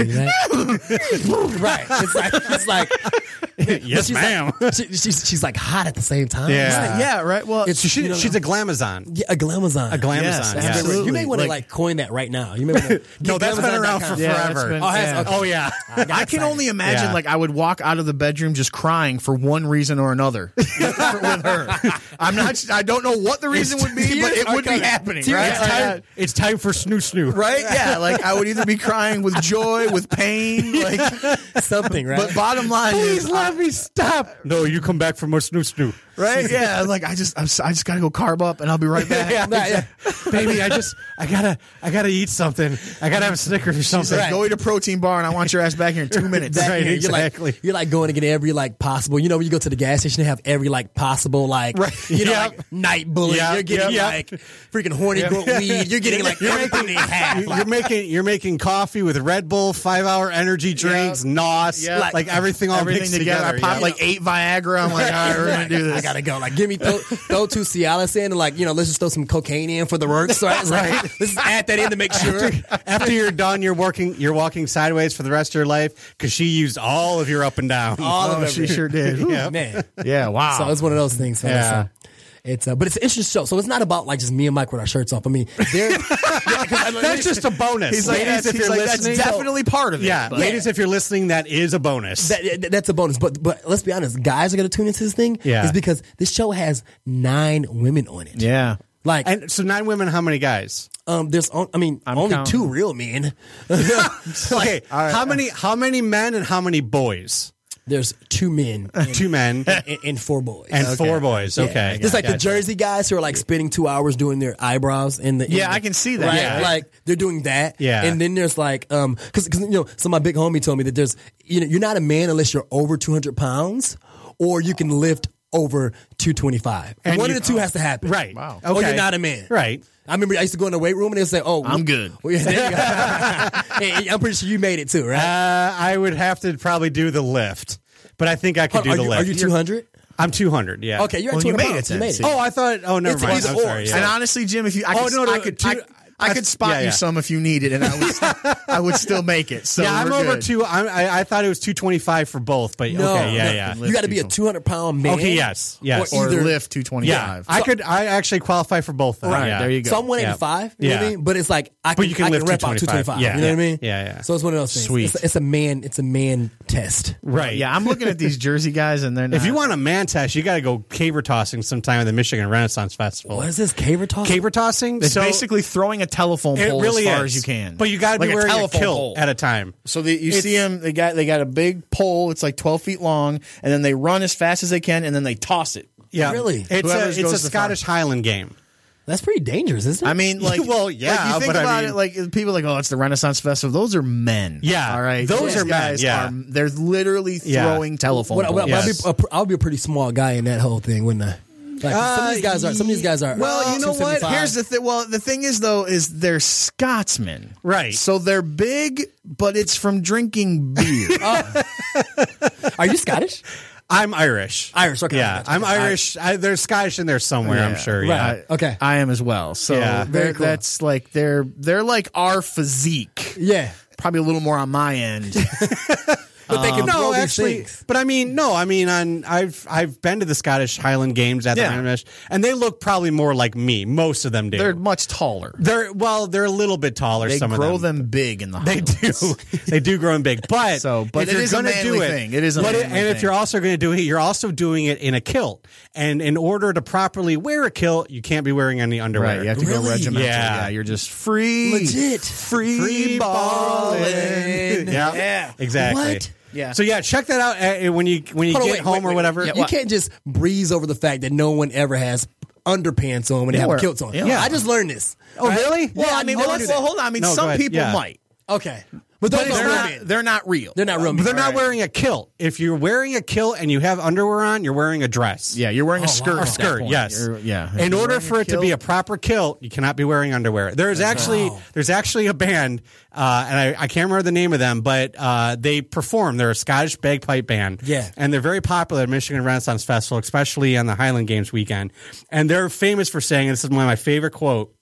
Right. It's like yes, ma'am. Like, she's like hot at the same time. Yeah. Yeah, right. Well, She's a glamazon. Yeah, a glamazon. A glamazon. Yes, yeah. absolutely. You may want to like coin that right now. You may want to. No, that's been around for forever. Oh, yeah. I can only imagine, like, I would walk out of the bedroom just crying for one reason or another with her. I don't know what the reason would be, but it would be happening. Right? It's time for snoo. Right? Yeah. Like, I would either be crying with joy, with pain, like something. Right. But bottom line Please is, let me stop. No, you come back from a snoo. right? Yeah. Like, I just gotta go carb up, and I'll be right back. Baby, I gotta eat something. I gotta have a Snickers or something. Like, go eat a protein bar, and I want your ass back here in 2 minutes. Right, exactly. You're like going to get every like possible. You know, when you go to the gas station, they have every like possible like you know like night bullet. Yep. You're getting Yep. like freaking horny goat weed. You're getting like everything they have. You're making coffee with Red Bull, 5-hour energy drinks, NOS, like everything all mixed together. I popped like 8 Viagra. I'm like, all right, we're gonna do this. I gotta go. Like, give me throw 2 Cialis in, and like, you know, let's just throw some cocaine in for the works. So it's like, let's just add that in to make sure. After you're done, you're walking sideways for the rest of your life because she used all of your up and down. All of it. She sure did. Yeah. Man. Yeah, wow. So it's one of those things. So Yeah. It's but it's an interesting show. So it's not about like just me and Mike with our shirts off. I mean, That's just a bonus. He's like, ladies, if you're listening, that's definitely part of it. yeah, but- ladies, if you're listening, that is a bonus. that's a bonus. But let's be honest, guys are going to tune into this thing. Yeah. Is because this show has 9 women on it. Yeah. Like, And so 9 women, how many guys? there's only counting. 2 real men. Okay, how many men and how many boys? There's 2 men. 2 men and 4 boys. and 4 boys. Yeah. Okay, It's like the Gotcha. Jersey guys who are like spending 2 hours doing their eyebrows in the. Yeah, I can see that. Right? Yeah. Like they're doing that. Yeah. And then there's like, because you know, so my big homie told me that there's, you know, you're not a man unless you're over 200 pounds, or you can lift over 225. And One you- of the two has to happen. Right. Wow. Or Okay. you're not a man. Right. I remember I used to go in the weight room and they'd say, "Oh, I'm good." Well, yeah, there you go. Hey, I'm pretty sure you made it too, right? I would have to probably do the lift, but I think I could do the lift. Are you 200? I'm 200. Yeah. Okay, you're at Well, you 200 made pounds. it You then, made see. it. Oh, I thought. Oh, never It's mind. either I'm or. sorry. And Yeah. And honestly, Jim, if you, I could spot yeah, you yeah. some if you needed, and I would still make it. So Yeah, I'm we're over good. 2. I thought it was 225 for both, but No, okay, yeah, no. yeah. You got to be a 200-pound man. Okay, yes. or either- lift 225. Yeah, I actually qualify for both. Then. Right, yeah. there you go. So I'm 185. You know what I Yeah. mean? But it's like I But can, you can I lift can rep out 225. 225. Yeah. You know what I mean? Yeah, yeah. So it's one of those things. Sweet. It's a man test. Right. Yeah, I'm looking at these Jersey guys, and they're not. If you want a man test, you got to go caber tossing sometime at the Michigan Renaissance Festival. What is this? Caber toss? Caber tossing? it's So- basically throwing a telephone it pole really as far is. as you can. But you got to be Like wearing a telephone kilt pole. at a time. So you see them. They got a big pole. It's like 12 feet long, and then they run as fast as they can, and then they toss it. Yeah, Really? It's Whoever a goes the Scottish Highland game. That's pretty dangerous, isn't it? I mean, like, Well, yeah, like you think but I about mean- it, like people are like, oh, it's the Renaissance Festival. Those are men. Yeah, all right. those are men, guys. yeah. They're literally Yeah. throwing telephone poles. Yes. I'll be a pretty small guy in that whole thing, wouldn't I? Like, some of these guys are. Well, you know what? 275. Here's the thing. Well, the thing is, though, is they're Scotsmen, Right. So they're big, but it's from drinking beer. Are you Scottish? I'm Irish. Irish, okay. Yeah, Gotcha. I'm Irish. There's Scottish in there somewhere, I'm sure. Yeah. Right. Okay. I am as well. So Yeah. Very cool. that's like they're like our physique. Yeah. Probably a little more on my end. But they can No, throw these actually, things. but I mean, I've been to the Scottish Highland Games at the Yeah. Irish, and they look probably more like me. Most of them do. They're much taller. They're a little bit taller. They some grow of them. them big in the They do. They do grow them big. But But if it you're is a gonna manly do it, thing. It is a but manly and if thing. you're also going to do it, you're also doing it in a kilt. And in order to properly wear a kilt, you can't be wearing any underwear. Right, you have to Really? go regimental. Yeah. You're just free. Legit. Free balling. Yeah, exactly. What? Yeah. So yeah, check that out when you Hold on, get wait, home wait, or whatever. You can't just breeze over the fact that no one ever has underpants on when they have wear- kilts on. yeah. I just learned this. Oh, really? Well, Yeah, I mean, no well, one do that. hold on. I mean, No, go some ahead. people Yeah. might. Okay. But they're not real. They're not real. But they're not wearing a kilt. If you're wearing a kilt and you have underwear on, you're wearing a dress. Yeah, you're wearing a skirt. A skirt, yes. In order for it to be a proper kilt, you cannot be wearing underwear. There's actually a band, and I can't remember the name of them, but they perform. They're a Scottish bagpipe band. Yeah. And they're very popular at Michigan Renaissance Festival, especially on the Highland Games weekend. And they're famous for saying, and this is one of my favorite quote,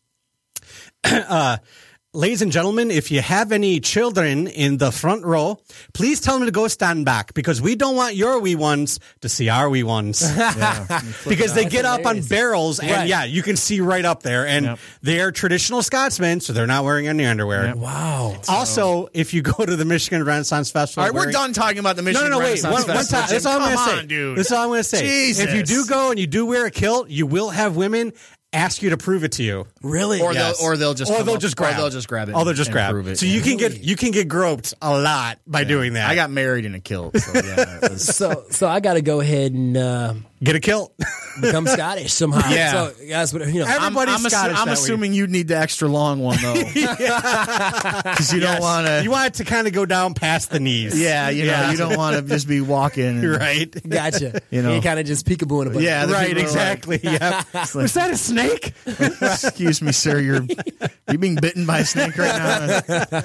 ladies and gentlemen, if you have any children in the front row, please tell them to go stand back because we don't want your wee ones to see our wee ones. Because they get up on barrels and you can see right up there. And they're traditional Scotsmen, so they're not wearing any underwear. Yep. Wow. Also, if you go to the Michigan Renaissance Festival. All right, we're done talking about the Michigan wait. Renaissance One Festival. time. That's all I'm going to say. Dude. That's all I'm going to say. Jesus. If you do go and you do wear a kilt, you will have women ask you to prove it to you. Really? Or they'll just grab it. Or they'll just grab it. Prove it. So you can get groped a lot by doing that. I got married in a kilt. So, So I got to go ahead and get a kilt. become Scottish somehow. Yeah. So guys, Everybody's Scottish. I'm assuming you need the extra long one though, because you don't want to. You want it to kind of go down past the knees. Yeah, you don't want to just be walking. Right. Gotcha. You know. You kind of just peekaboo in a bunch. Yeah, the Right. people are Exactly. Yeah. Was that a snake? Excuse me, sir. You're being bitten by a snake right now.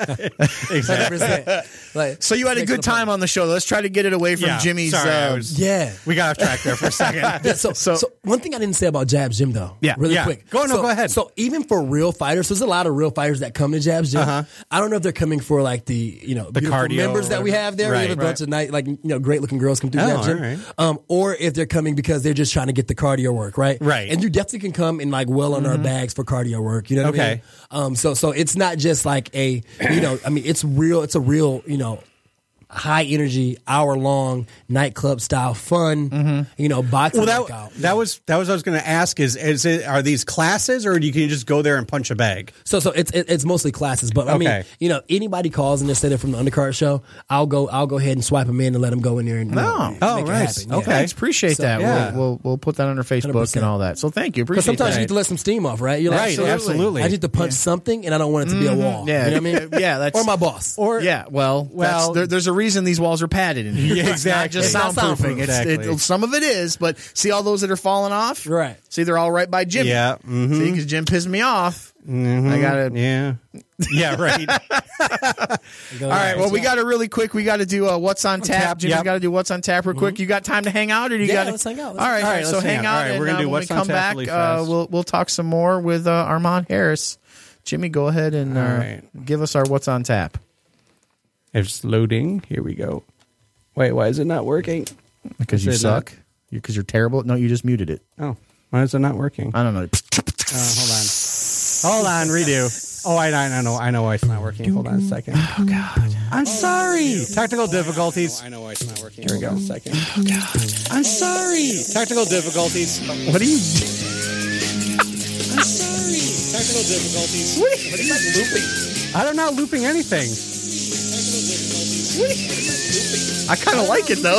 100%. Like, So you had a good time on the show. Let's try to get it away from Yeah, Jimmy's. sorry, yeah. We got off track there for a second. Yeah, so one thing I didn't say about Jabs Gym though, really quick. Go ahead. So even for real fighters, there's a lot of real fighters that come to Jabs Gym. I don't know if they're coming for like the beautiful cardio members that we have there. Right, we have a bunch of great looking girls come through Jabs Gym. right. Or if they're coming because they're just trying to get the cardio work, right? Right. And you definitely can come in like well on our bags for cardio work. You know what I mean? So it's not just like it's real. It's a real high energy, hour long nightclub style fun. Boxing workout. That was what I was going to ask. Are these classes or can you just go there and punch a bag? So it's mostly classes, but I mean, anybody calls and they say they're from the Undercard show, I'll go ahead and swipe them in and let them go in there and make it happen. Yeah. Okay, thanks. Appreciate that. yeah. We'll put that on our Facebook 100%. and all that. So thank you. Because Appreciate sometimes that. you need to let some steam off, right? You're like, Right, absolutely. I need to punch something, and I don't want it to be a wall. Yeah. You know what I mean? Yeah, that's or my boss. Or there's a reason these walls are padded in here. Yeah, It's not exactly. just soundproofing. Exactly. Some of it is, but see all those that are falling off? Right. See, they're all right by Jimmy. Yeah. Mm-hmm. See, because Jim pissed me off. I got to... Yeah, right. All right, well, we got to really quick. We got to do What's on Tap. Jimmy's got to do What's on Tap real quick. You got time to hang out, or do you got to... let's hang out. All right, so let's hang hang out. out. All right, and we're gonna do when What's we on come Tap back, really fast. we'll talk some more with Armand Harris. Jimmy, go ahead and right. give us our What's on Tap. It's loading. Here we go. Wait, why is it not working? Because you Is it suck? Because you're terrible? No, you just muted it. Oh, why is it not working? I don't know. Hold on, redo. Oh, I know why it's not working. Hold on a second. Oh, God. I'm sorry. Technical difficulties. I know why it's not working. Here we go. A second. Oh, God. I'm sorry. Technical difficulties. What are you... I'm sorry. Technical difficulties. What are you like looping? I'm not looping anything. I kind of like it, though.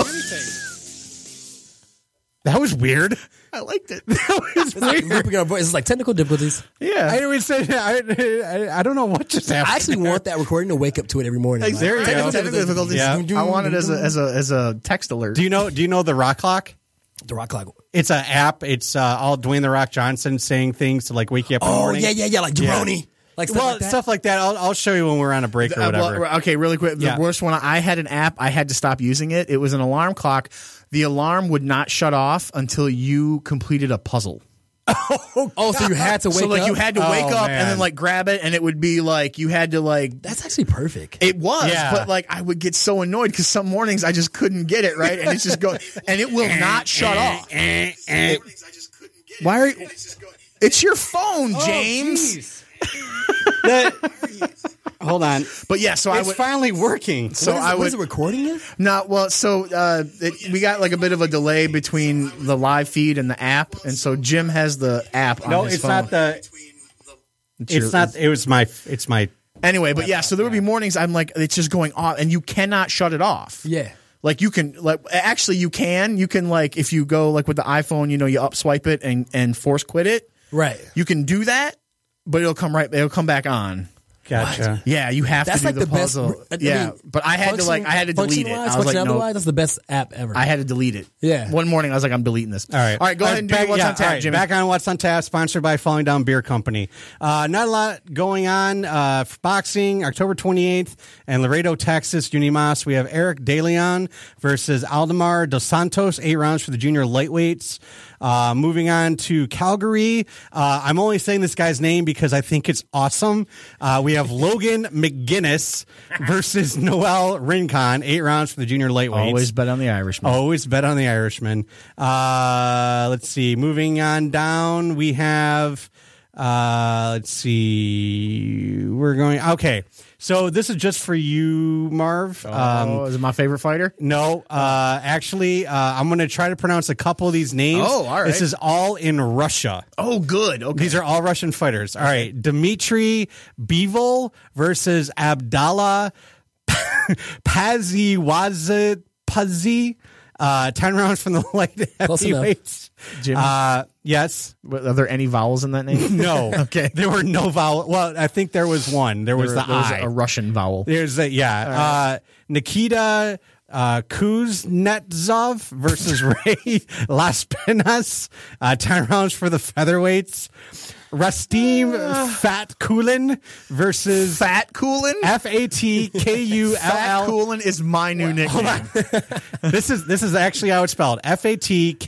That was weird. I liked it. It's like looping our voice. It's like technical difficulties. Yeah. I always say I don't know what just happened. I actually want that recording to wake up to it every morning. Like, There you go. Technical difficulties. Yeah. I want it as a text alert. Do you know the Rock Clock? The Rock Clock. It's an app. It's all Dwayne the Rock Johnson saying things to like wake you up in the Oh, morning. yeah, like Jabroni. Like Stuff like that. I'll show you when we're on a break or whatever. Okay, really quick. The worst one, I had an app. I had to stop using it. It was an alarm clock. The alarm would not shut off until you completed a puzzle. Oh, so you had to wake up? So, like, you had to wake up man. and then, like, grab it, and it would be, like, you had to, like... That's actually perfect. It was, Yeah. but, like, I would get so annoyed because some mornings I just couldn't get it, right? And it's just going... And it will not shut off. Why are you... It's your phone, James. Hold on. But, yeah, so It's finally working. So What is it recording it? No, well, so we got like a bit of a delay between the live feed and the app, and so Jim has the app on No, his it's phone. not the. It's not. It's my. Anyway, but yeah, so there would be mornings I'm like, it's just going off, and you cannot shut it off. Yeah. Like you can, like actually you can like if you go like with the iPhone, you up swipe it and force quit it. Right. You can do that, but it'll come back on. Gotcha. Yeah, you have That's to do like the the best. puzzle. I Yeah, mean, but I had to delete it. I was like, functioning no. otherwise, that's the best app ever. I had to delete it. Yeah. One morning I was like, I'm deleting this. All right. Go ahead and do what's on tap, Jimmy. Back on What's on Tap, sponsored by Falling Down Beer Company. Not a lot going on for boxing. October 28th in Laredo, Texas, Unimas. We have Eric De Leon versus Aldemar Dos Santos, 8 rounds for the junior lightweights. Moving on to Calgary. I'm only saying this guy's name because I think it's awesome. We have Logan McGuinness versus Noel Rincon, 8 rounds for the junior lightweights. Always bet on the Irishman. Always bet on the Irishman. Let's see. Moving on down, we have, let's see. We're going, okay. So this is just for you, Marv. Is it my favorite fighter? No, actually, I'm going to try to pronounce a couple of these names. Oh, all right. This is all in Russia. Oh, good. Okay. These are all Russian fighters. All right. Dmitry Bivol versus Abdallah Paziwazi. 10 rounds from the light heavyweights. Jimmy? Yes. Are there any vowels in that name? No. Okay. There were no vowel. Well, I think there was one. There was the I. a Russian vowel. There's a, yeah. Nikita Kuznetsov versus Ray Las Penas. 10 rounds for the featherweights. Rastim Fatkulin versus Fat Coolin? Fatkull. Fat Coolin is my new nickname. This is actually how it's spelled. Fatkullin.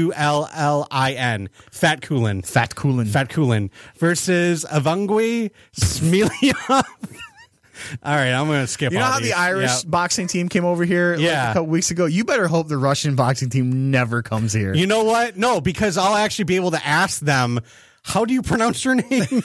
Fatkulin. Fat Coolin. Fatkulin versus Avangui Smilyanov. All right, I'm going to skip. You know all how these. the Irish boxing team came over here a couple weeks ago? You better hope the Russian boxing team never comes here. You know what? No, because I'll actually be able to ask them, how do you pronounce your name?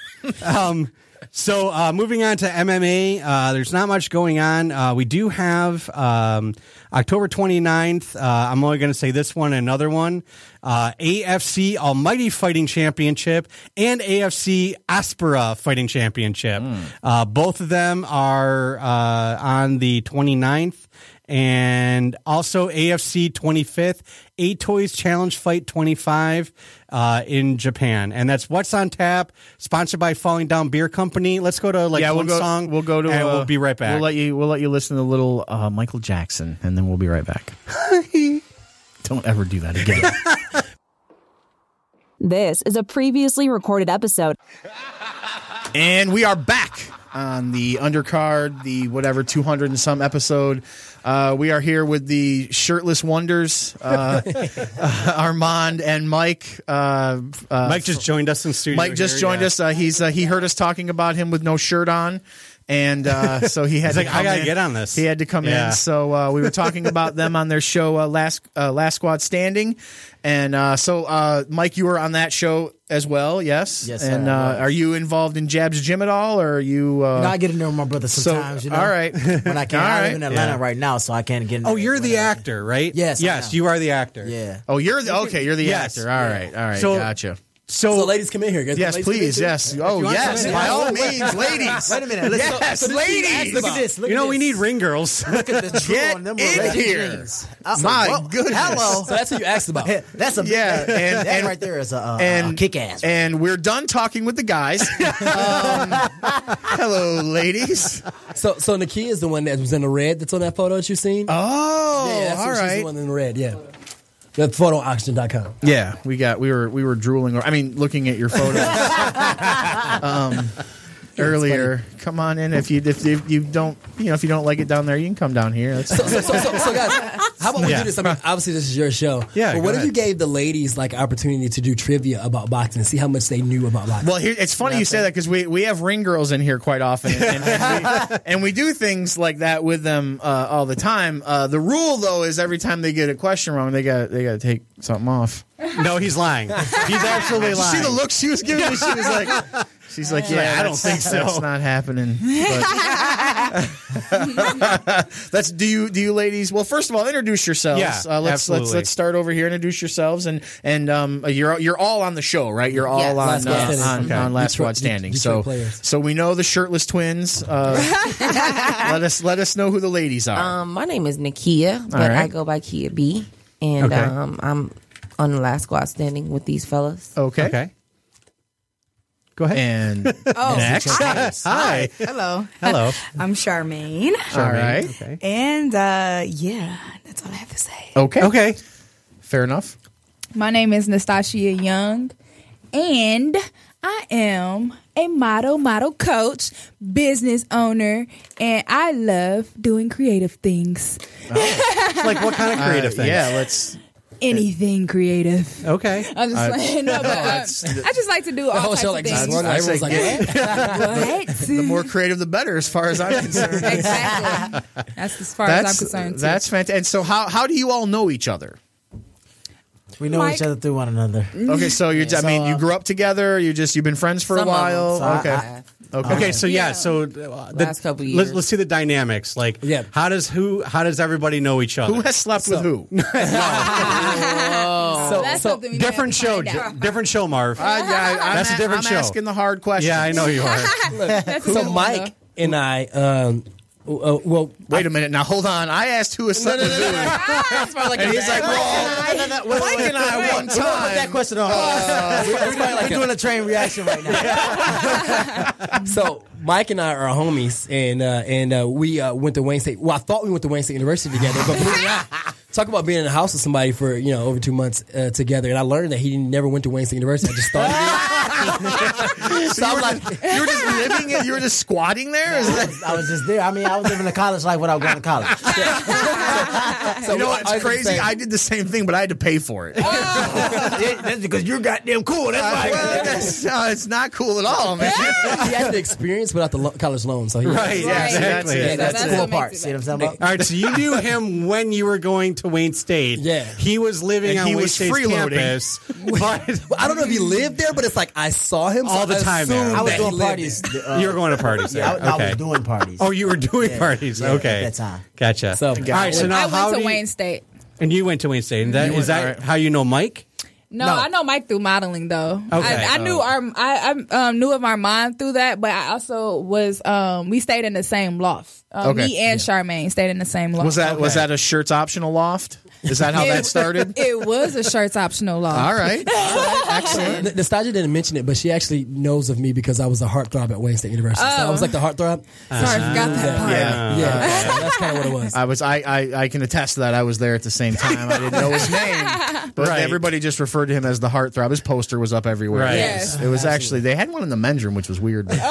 So moving on to MMA, there's not much going on. We do have October 29th. I'm only going to say this one and another one. AFC Almighty Fighting Championship and AFC Aspera Fighting Championship. Both of them are on the 29th. And also AFC 25th, A-Toys Challenge Fight 25 in Japan. And that's What's on Tap, sponsored by Falling Down Beer Company. Let's go to one song. We'll go to and we'll be right back. We'll let you listen to a little Michael Jackson, and then we'll be right back. Don't ever do that again. This is a previously recorded episode. And we are back on the undercard, the whatever 200 and some episode. We are here with the shirtless wonders, Armand and Mike. Mike just joined us in studio. Mike just joined us. He heard us talking about him with no shirt on. And so he had to come I gotta in. get on this. He had to come in. So we were talking about them on their show, Last Squad Standing. And so Mike, you were on that show as well, yes? Yes, and sir, are you involved in Jab's Gym at all, or are you? I get to know my brother sometimes. So, you know, all right. When I can, All I right. live in Atlanta right now, so I can't get. In Oh, you're the actor, right? Yes, I Yes, am. you are the actor. Yeah. Oh, you're the Yes. actor. All right. So- Gotcha. So ladies, come in here. Guys. Yes, Ladies, come in please. too. Yes. Oh, want yes. some- By all means, ladies. Wait a minute. Yes, ladies. Look at this. Look You at know, this. we need ring girls. Look at the drill Get on them in red here. jeans. My goodness. Hello. So that's what you asked about. That's a Yeah, and- that right there is a and kick ass. And we're done talking with the guys. Hello, ladies. So Nakia is the one that was in the red. That's on that photo that you seen. Oh, yeah, that's all She's the right. one in the red. Yeah. The photo on oxygen.com. Yeah, we were drooling. I mean, looking at your photo earlier. Come on in if you don't if you don't like it down there, you can come down here. That's So guys, how about we do this? I mean, obviously this is your show. Yeah, But go what if ahead. you gave the ladies like opportunity to do trivia about boxing and see how much they knew about boxing? Well, it's funny you say that because we have ring girls in here quite often, and we do things like that with them all the time. The rule though is every time they get a question wrong, they got to take something off. No, he's lying. He's absolutely Did you lying. see the look she was giving me? She's like, yeah, I don't think so. That's not happening. But that's do you ladies? Well, first of all, introduce yourselves. Yeah, absolutely. let's start over here. Introduce yourselves, and you're all on the show, right? You're all Yes. on Last Squad Standing. on Last Detroit- Squad Standing. Detroit players. So we know the shirtless twins. Let us know who the ladies are. My name is Nakia, but right. I go by Kia B, and Okay. I'm on the Last Squad Standing with these fellas. Okay. Okay. Go ahead. And next. Hi. Hello. Hello. I'm Charmaine. All right. Okay. And yeah, that's all I have to say. Okay. Fair enough. My name is Nastasia Young, and I am a model coach, business owner, and I love doing creative things. Like what kind of creative thing? Yeah, let's. Anything creative. Okay. I'm just playing. No, but I just like to do all types of things. Everyone's like, What? The more creative, the better, as far as I'm concerned. Exactly. That's as far as I'm concerned. That's fantastic. And so, how do you all know each other? We know each other through one another. Okay, so you grew up together. You've been friends for a while. So Okay. So so Last couple years. Let's see the dynamics. Like, how does everybody know each other? Who has slept with who? That's something we different might have to show, find out. different show, Marv. That's a different show. I'm asking the hard question. Yeah, I know you are. That's a So good one, Mike and I, well, Wait a minute. Now hold on. I asked who has slept with who, and he's like, "Well, Mike and I one Put that time." question on. We're doing a train reaction right now. so Mike and I are homies, and we went to Wayne State. Well, I thought we went to Wayne State University together, but talk about being in the house with somebody for over 2 months together. And I learned that he never went to Wayne State University. I just started. So I'm like, you were just living it. You were just squatting there. I was just there. I mean, I was living a college life without going to college. So you know what's crazy? I did the same thing, but I had to pay for it. That's because you're goddamn cool. That's why. It's not cool at all, man. He had the experience without the college loan, so he Right. Yeah. Exactly. That's the cool what part. makes it See what I'm talking about? All right, so you knew him when you were going to Wayne State. Yeah. He was living And on he Wayne was State's freeloading. campus. But I don't know if he lived there, but it's like I saw him All the time there. I was that he doing lived parties. you were going to parties there. I Okay. was doing parties. Oh, you were doing parties. Yeah, Okay. at that time. Gotcha. So- all right, so now I how went do to you, Wayne State. and you went to Wayne State. And that, is that how you know Mike? No, I know Mike through modeling though. Okay. I knew I knew of Armand through that, but I also was we stayed in the same loft. Okay. Me and Charmaine stayed in the same loft. Was that a shirts optional loft? Is that how that started? It was a shirts optional loft. All right. Excellent. Nostalgia didn't mention it, but she actually knows of me because I was a heartthrob at Wayne State University. So I was like the heartthrob. Sorry, I forgot that part. Yeah. So that's kind of what it was. I can attest to that. I was there at the same time. I didn't know his name, but Right. everybody just referred to him as the heartthrob. His poster was up everywhere. Right. Yes. It was actually they had one in the men's room, which was weird. It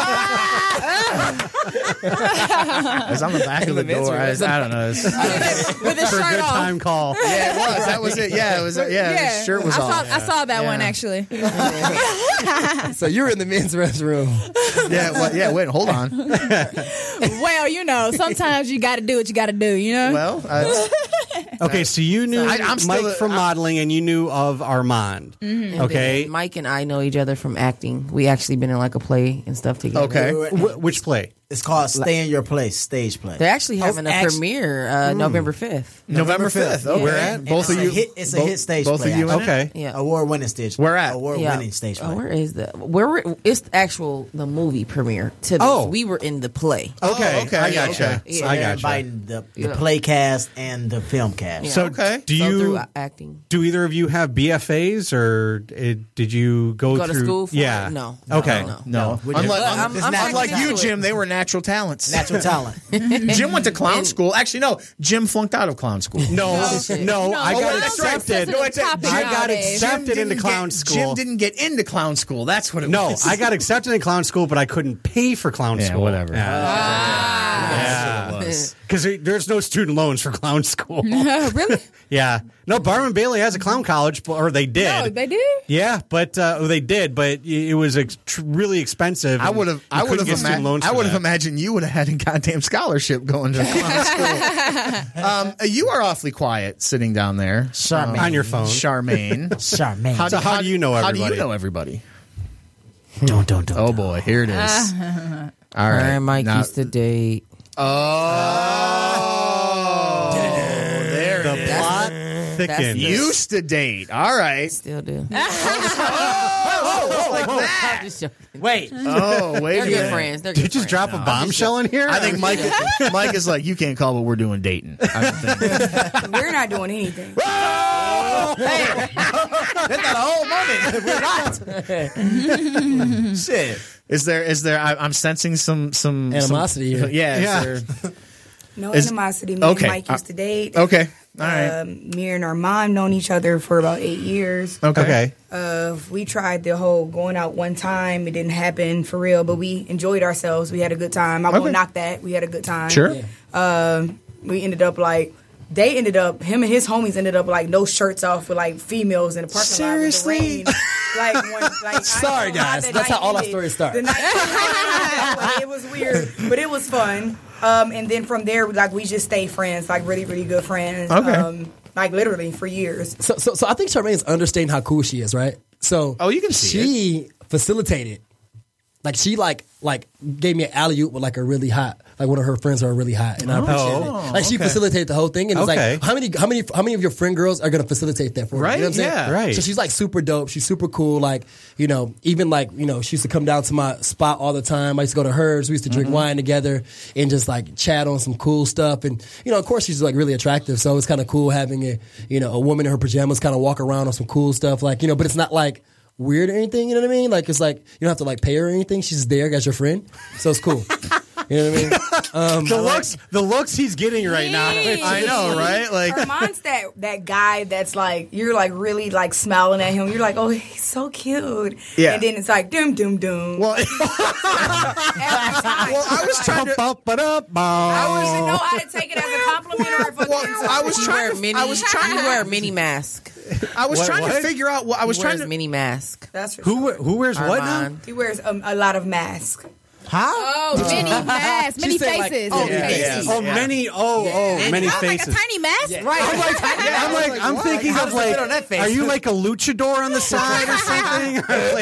was on the back of the door. I don't know. With his For a shirt good off. time call. Yeah, it was. That was it. Yeah, it was. Yeah, his shirt was off. I saw that one actually. So you were in the men's restroom. Yeah. Well, yeah. Wait. Hold on. Well, sometimes you got to do what you got to do. Well, Okay, so you knew I'm still Mike from modeling, and you knew of Armand. And Okay, then Mike and I know each other from acting. We actually been in like a play and stuff together. okay. Which play? It's called Stay in Your Place, stage play. They're actually having a premiere November 5th. November 5th. Okay. Where at? Both of you. It's a hit stage Both play. of you. In it? Okay. Yeah. Award-winning stage. Where at? Award-winning stage play. Oh, where is the it's the movie premiere to this. Oh. We were in the play. Okay, okay, I yeah, gotcha. okay. Yeah. I They're gotcha. inviting the play cast and the film cast. Yeah. So, Okay. do So you through acting. do either of you have BFAs, or did you go Go to through school for Yeah. it? No. Okay. No. We're different. Unlike actually you, into Jim, it. they were natural talents. Natural talent. Jim went to clown school. Actually, no. Jim flunked out of clown school. No, No. I No, got that's accepted. right. That's a topic I got nowadays. accepted into clown Jim school. didn't get into clown school. That's what it No, was. I got accepted in clown school, but I couldn't pay for clown Yeah, school. whatever. Yeah. Because there's no student loans for clown school. Really? Yeah. No, Barnum Bailey has a clown college, or they did. No, they did. Yeah, but they did, but it was really expensive. I would have. I would have imagined you would have had a goddamn scholarship going to clown school. You are awfully quiet sitting down there Charmaine. on your phone. Charmaine. Charmaine. So how do you know How everybody? do you know everybody? Don't. Oh boy, here it is. All right, Her and Mike Now- used to date. Oh, there The it is. plot thickens. Used to date. All right. Still do. Oh, like that. Wait. Oh, wait a They're good minute. friends. They're Did good you just friends. drop a bombshell in here? I think Mike is like, you can't call what we're doing dating. I don't think. We're not doing anything. That's not a whole moment. We're not. Shit. Is there? I'm sensing some Animosity here. Yeah. Yeah. No Is- animosity. Me okay. and Mike used to date. Okay. All right. Me and our mom known each other for about 8 years. Okay. We tried the whole going out one time. It didn't happen for real, but we enjoyed ourselves. We had a good time. I won't knock that. We had a good time. Sure. We ended up like, him and his homies ended up like no shirts off with like females in the parking Seriously? lot. Like, Sorry, guys. That's how all our stories start. The night, it was weird, but it was fun. And then from there, like we just stayed friends, like really, really good friends. Okay. Like literally for years. So I think Charmaine's understating how cool she is, right? So you can see she facilitated. Like she like gave me an alley oop with like a really hot, like one of her friends are really hot, and I appreciate it. Like she facilitated the whole thing, and it's like how many of your friend girls are gonna facilitate that for you? Right? You know what I'm saying? Yeah. Right. So she's like super dope. She's super cool. Like even like she used to come down to my spot all the time. I used to go to hers. We used to drink wine together and just like chat on some cool stuff. And of course she's like really attractive. So it's kind of cool having a woman in her pajamas kind of walk around on some cool stuff. Like but it's not like weird or anything, you know what I mean? Like it's like you don't have to like pay her or anything. She's just there as your friend, so it's cool. You know what I mean? The looks he's getting right now. I know, right? Like Armand's that guy that's like you're like really like smiling at him. You're like, oh, he's so cute. Yeah. And then it's like doom doom doom. Well, Every time. I was trying to. I didn't know how to take it as a compliment or if I was trying. You wear a mini mask. I was trying to figure out what I was He trying wears to. mini mask. That's for Who sure. wears what now? Armand. He wears a lot of masks. Oh, many masks, many said, like, faces. oh, faces. Oh, many. Many Like a faces. tiny mask, right? I'm thinking How of does it fit like, on that face? are you like a luchador on the side or something?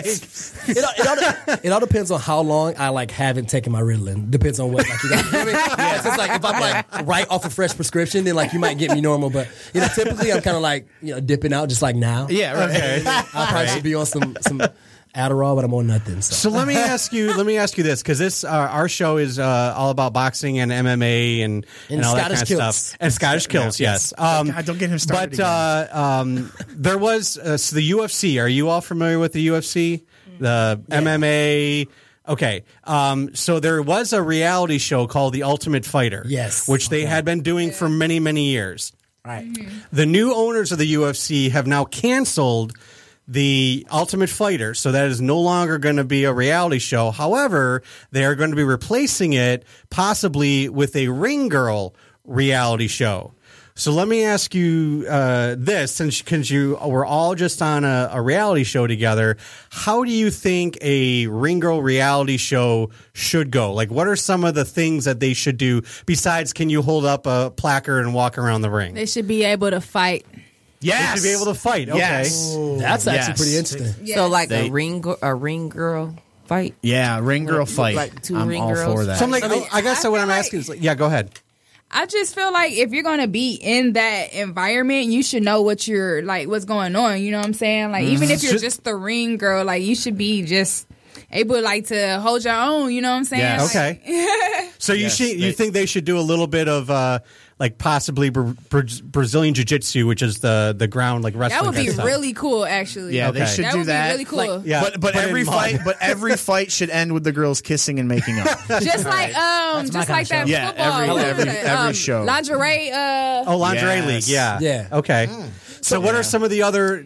It all depends on how long I like haven't taken my Ritalin. Depends on what like you got. You know what I mean? Yeah, so it's like if I'm like right off a fresh prescription, then like you might get me normal. But typically I'm kind of like dipping out just like now. Yeah, right. Okay. I probably should be on some Adderall, but I'm on nothing. So let me ask you this, because this our show is all about boxing and MMA and all that Scottish kind of kills. stuff and Scottish kills. Yes. God, don't get him started. But there was so the UFC. Are you all familiar with the UFC? The MMA. Okay. So there was a reality show called The Ultimate Fighter. Yes. Which they had been doing for many, many years. Right. The new owners of the UFC have now canceled the Ultimate Fighter, so that is no longer going to be a reality show. However, they are going to be replacing it possibly with a Ring Girl reality show. So let me ask you this, since you were all just on a reality show together, how do you think a Ring Girl reality show should go? Like, what are some of the things that they should do besides can you hold up a placard and walk around the ring? They should be able to fight. Yes. They should be able to fight. Okay. Yes. That's actually pretty interesting. So like a ring girl fight. Yeah, ring girl fight. Like two I'm ring all girls? for that. So I'm like, I guess I what feel I'm like- asking is, yeah, go ahead. I just feel like if you're gonna be in that environment, you should know what you're like, what's going on. You know what I'm saying? Like, even if you're just the ring girl, like you should be just able like to hold your own. You know what I'm saying? Yes. Like, Okay. So you think they should do a little bit of like possibly Brazilian Jiu-Jitsu, which is the ground like wrestling. that would be kind of stuff. really cool, actually. Yeah, Okay. they should That do would be that. really cool. Yeah, but put it every in mud. every fight should end with the girls kissing and making up. Just like just like that Yeah, football. every show. Lingerie. Oh, lingerie Yes. league. Yeah. Yeah. Okay. So what are some of the other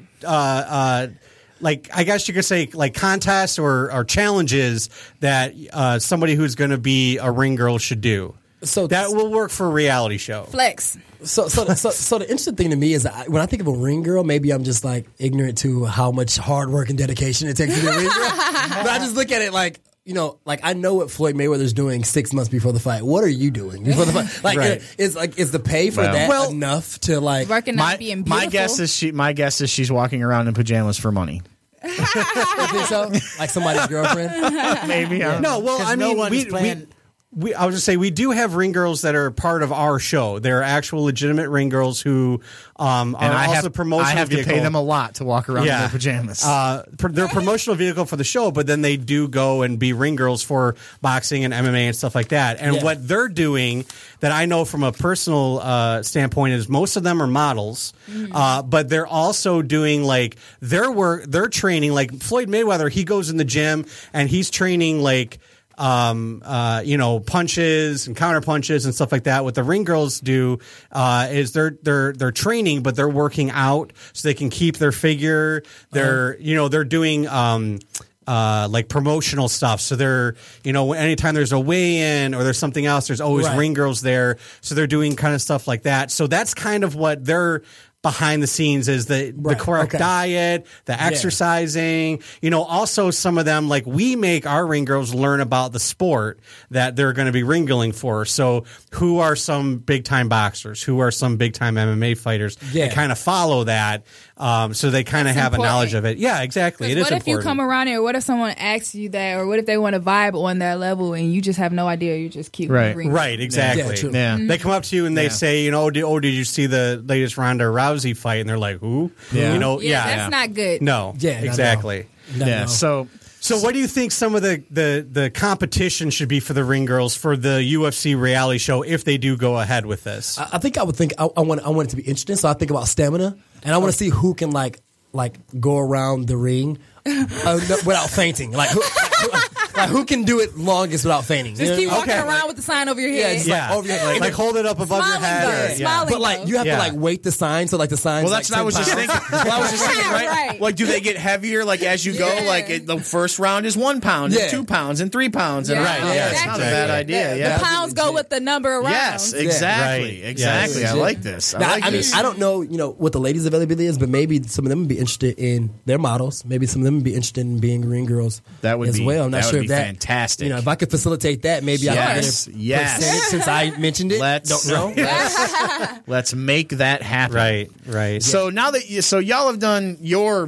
like I guess you could say like contests or challenges that somebody who's going to be a ring girl should do? So That will work for a reality show. flex. So the interesting thing to me is that when I think of a ring girl, maybe I'm just like ignorant to how much hard work and dedication it takes to be a ring girl. But I just look at it like, like I know what Floyd Mayweather's doing 6 months before the fight. What are you doing before the fight? Like, Right. is the pay for that enough to like? Working on being beautiful. My guess is she's walking around in pajamas for money. You think so? Like somebody's girlfriend? Maybe. I don't know. No, well, I no mean, one is playing. I was going to say, we do have ring girls that are part of our show. They're actual legitimate ring girls who are also promotional. I have vehicle. to pay them a lot to walk around in their pajamas. They're a promotional vehicle for the show, but then they do go and be ring girls for boxing and MMA and stuff like that. And what they're doing that I know from a personal standpoint is most of them are models, but they're also doing like their work. They're training like Floyd Mayweather. He goes in the gym and he's training like punches and counter punches and stuff like that. What the ring girls do is they're training, but they're working out so they can keep their figure. They're doing like promotional stuff. So they're anytime there's a weigh-in or there's something else, there's always ring girls there. So they're doing kind of stuff like that. So that's kind of what they're behind the scenes is the correct diet, the exercising, also some of them, like we make our ring girls learn about the sport that they're going to be ringling for. So who are some big time boxers? Who are some big time MMA fighters? They kind of follow that. So they kind of have a knowledge of it. Yeah, exactly. It is important. What if you come around here? What if someone asks you that? Or what if they want to vibe on their level and you just have no idea? You're just cute. Right, exactly. Yeah. They come up to you and they say, did you see the latest Ronda Rousey fight? And they're like, who? Yeah. That's not good. No. Yeah, exactly. No. So what do you think some of the competition should be for the ring girls for the UFC reality show if they do go ahead with this? I think I would think I want it to be interesting. So I think about stamina, and I want to see who can like go around the ring without fainting. Who can do it longest without fainting? Just keep walking around with the sign over your head. Over your head. Like hold it up above your head. Smiling, but you have to weight the sign, so the sign. Well, that's what I was just thinking. Right? Like, do they get heavier as you go? Like the first round is 1 pound, and 2 pounds, and 3 pounds, and it's not a bad idea. The pounds go with the number of rounds. Yes, exactly, exactly. I like this. I don't know, what the ladies' availability is, but maybe some of them would be interested in their models. Maybe some of them would be interested in being ring girls. That would as be well. I'm not sure if that fantastic. If I could facilitate that, maybe I could get a percentage since I mentioned it. Don't know. Let's make that happen. Right. So now that y'all have done your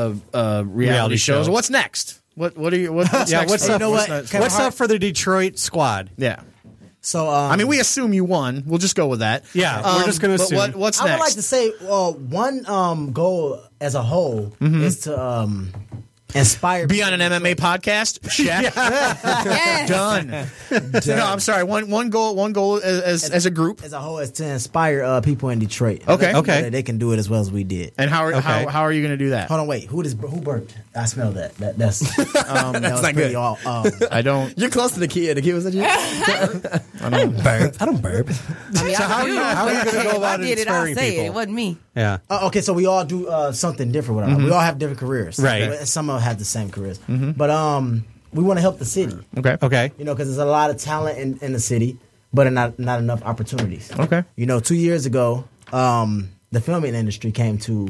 reality shows, what's next? What's next? What's up for the Detroit squad? Yeah. So we assume you won. We'll just go with that. Yeah, we're just going to assume. What's I next? would like to say, one goal as a whole is to inspire. Be on an MMA podcast. Check. Yes. Done. No, I'm sorry. One goal as a group as a whole is to inspire people in Detroit. Okay. They can do it as well as we did. And how are you going to do that? Hold on, wait. Who burped? I smell that. That's that's not good. I don't. You're close to the kid. The kid was at you. I don't burp. So how are you going to go about inspiring people? It wasn't me. Yeah. Okay, so we all do something different with our life. We all have different careers. Right. But some of us have the same careers. But we want to help the city. Okay. Because there's a lot of talent in the city, but not enough opportunities. Okay. 2 years ago, the filming industry came to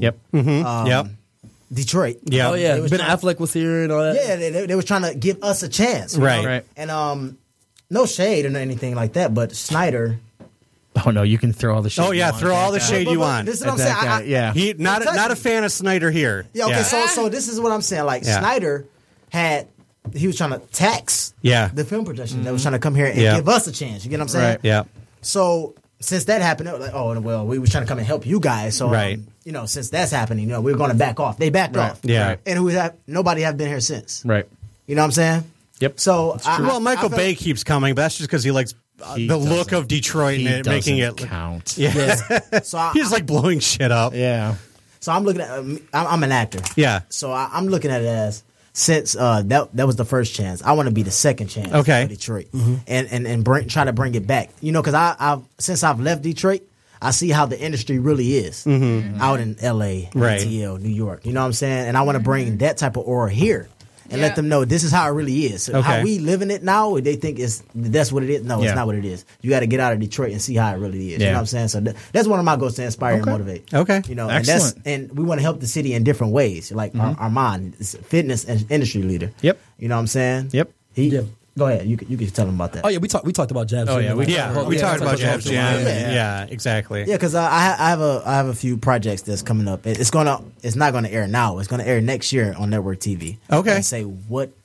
Detroit. Yeah. Oh yeah. Ben Affleck was here and all that. Yeah, they were trying to give us a chance. Right. And no shade or anything like that, but Snyder. Oh no, you can throw all the shade. Oh yeah, throw all the shade you want. This is what I'm saying. He not a fan of Snyder here. Yeah. Okay. So this is what I'm saying. Like Snyder he was trying to tax the film production that was trying to come here and give us a chance. You get what I'm saying? Right. Yeah. So since that happened, it was like, we were trying to come and help you guys. So since that's happening, we're going to back off. They backed off. Yeah. And nobody have been here since. Right. You know what I'm saying? Yep. So Michael Bay keeps coming, but that's just because he likes the look of Detroit and making it count. Yeah. So he's like blowing shit up. Yeah. So I'm looking at. I'm an actor. Yeah. So I'm looking at it as since that was the first chance, I want to be the second chance. For Detroit, and try to bring it back. Because since I've left Detroit, I see how the industry really is out in L.A., ATL, New York. You know what I'm saying? And I want to bring that type of aura here. And let them know this is how it really is. So how we living it now, they think that's what it is. No, it's not what it is. You got to get out of Detroit and see how it really is. You know what I'm saying? So that's one of my goals, to inspire and motivate. Okay. Excellent. And we want to help the city in different ways. Like Armand is a fitness and industry leader. Yep. You know what I'm saying? Yep. Go ahead. You can tell them about that. Oh yeah, we talked about Jabs. Oh yeah, we talked about Jabs Jam. Yeah, exactly. Yeah, because I have a few projects that's coming up. It's not gonna air now. It's gonna air next year on network TV. Okay. And say what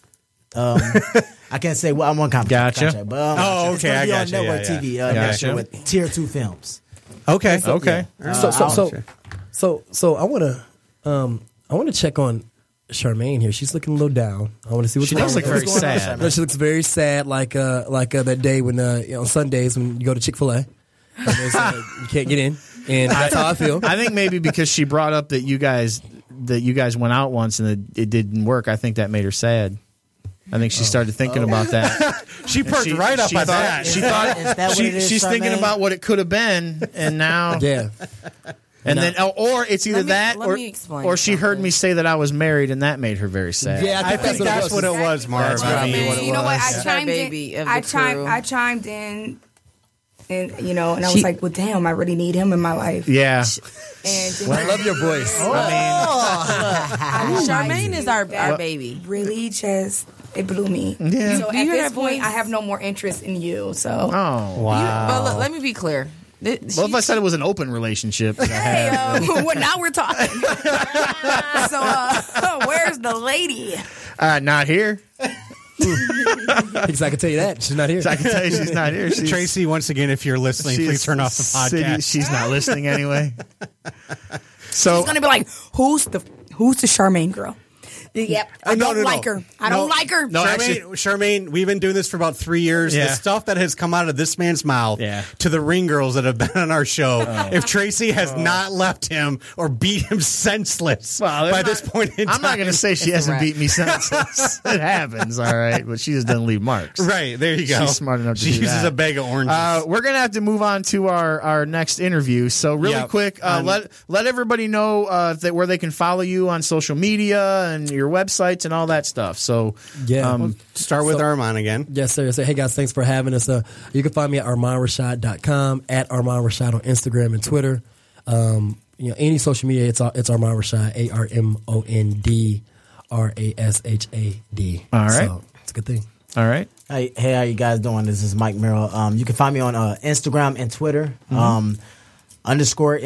I can't say I'm on contract. Gotcha. But, it's okay, gonna I be got on network TV next year with Tier 2 Films. Okay. Okay. So I want to check on Charmaine here. She's looking a little down. I want to see what She does look very sad. No, she looks very sad, like that day when on Sundays when you go to Chick-fil-A, you can't get in, and that's how I feel. I think maybe because she brought up that you guys went out once and it didn't work. I think that made her sad. I think she started thinking about that. She perked right up on that. She thought Is that what it is, she's thinking Charmaine? about what it could have been, and now Yeah. and then or it's either that let me explain or she heard something. me say that I was married, and that made her very sad. Yeah, I think that's what it was, Marv. That's probably what it You know what? I was. chimed Baby in. of the crew. I chimed in, and and I was like, "Well, damn, I really need him in my life." Yeah. And I love your voice. Charmaine is our baby. really just it blew me. Yeah. So Do at you hear this that point, voice? I have no more interest in you. So Oh. But look, let me be clear. Well, if I said it was an open relationship, that I had, well, now we're talking. So where's the lady? not here. Because I can tell you that she's not here. I can tell you she's not here. She's, Tracy, once again, if you're listening, she's please turn off the podcast. She's not listening anyway. So She's gonna be like, "Who's the Charmaine girl?" Yep, I No, don't like her. I don't like her. No, Charmaine, we've been doing this for about 3 years. Yeah. The stuff that has come out of this man's mouth to the ring girls that have been on our show, if Tracy has not left him or beat him senseless by this point in time. I'm not going to say she hasn't beat me senseless. It happens, all right, but she just doesn't leave marks. Right, there you go. She's smart enough to She do uses that. a bag of oranges. We're going to have to move on to our next interview. So really quick, let everybody know where they can follow you on social media and your websites and all that stuff. So start with Armand again. Yes, sir. Hey, guys, thanks for having us. You can find me at ArmandRashad.com, at Armand Rashad on Instagram and Twitter. Any social media, it's Armand Rashad, ArmandRashad. All right. So it's a good thing. All right. Hey, how you guys doing? This is Mike Merrill. You can find me on Instagram and Twitter. _MikeMerrill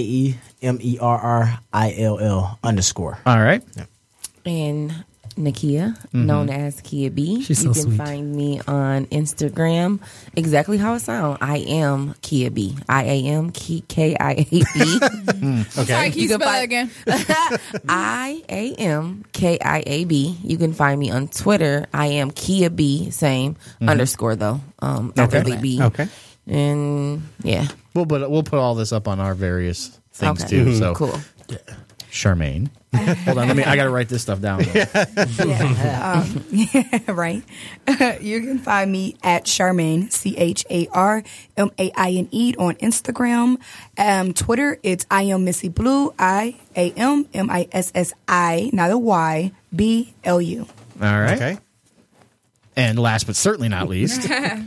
_. All right. Yeah. And Nakia, known as Kia B. She's you so can sweet. find me on Instagram, exactly how it sounds. I am Kia B. IAM KIAB. Sorry, can you spell that again? IAM KIAB. You can find me on Twitter. I am Kia B. Same underscore though. After the B. Okay. And yeah. We'll put all this up on our various things too. So cool. Charmaine. Hold on, I got to write this stuff down. Right. You can find me at Charmaine, CharMaine on Instagram. Twitter, it's I am Missy Blue, IAMMISSI, not a Y, BLU. All right. Okay. And last but certainly not least,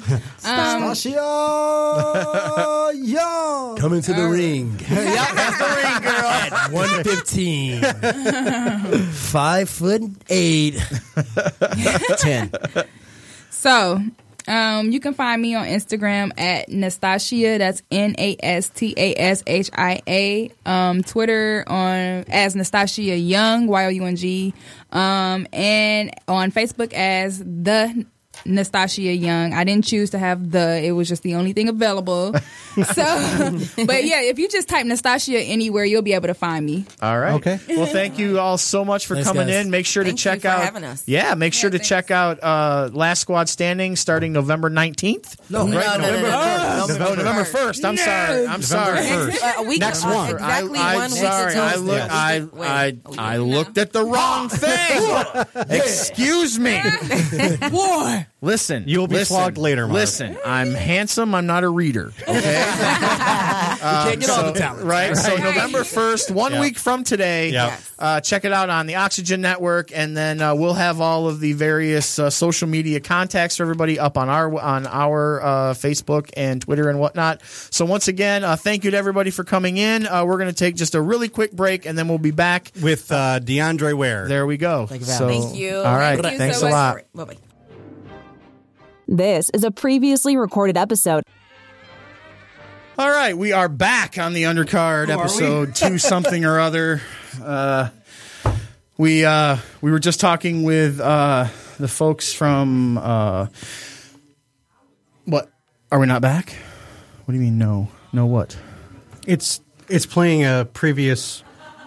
Stasha Young. Coming to the ring. that's the ring girl. At 115. 5'8". 10. So, you can find me on Instagram at Nastasia. That's NASTASHIA. Twitter as Nastasia Young, YOUNG. And on Facebook as the Nastasia Young. I didn't choose to have it was just the only thing available. So, but yeah, if you just type Nastasia anywhere, you'll be able to find me. All right. Okay. Well, thank you all so much for Thanks, coming guys. in. Make sure Thank to check you for out. having us. Yeah, make sure to check out Last Squad Standing starting November 19th. No, No. November 1st. I'm sorry. I'm sorry. A week Next one. Exactly I'm 1 week sorry. to I Tuesday. I looked at the wrong thing. Excuse me. Boy. Listen. You'll be flogged later, Marv. Listen, I'm handsome. I'm not a reader. Okay. can't get all the talent. Right. So November 1st, 1 week from today. Yep. Check it out on the Oxygen Network, and then we'll have all of the various social media contacts for everybody up on our Facebook and Twitter and whatnot. So once again, thank you to everybody for coming in. We're going to take just a really quick break, and then we'll be back With DeAndre Ware. There we go. Thank you for having So, Thank you. All right. Thank you Thanks so a much lot. for it. Bye-bye. This is a previously recorded episode. All right, we are back on the undercard episode 2 something or other. We were just talking with the folks from what? Are we not back? What do you mean? No, what? It's playing a previous.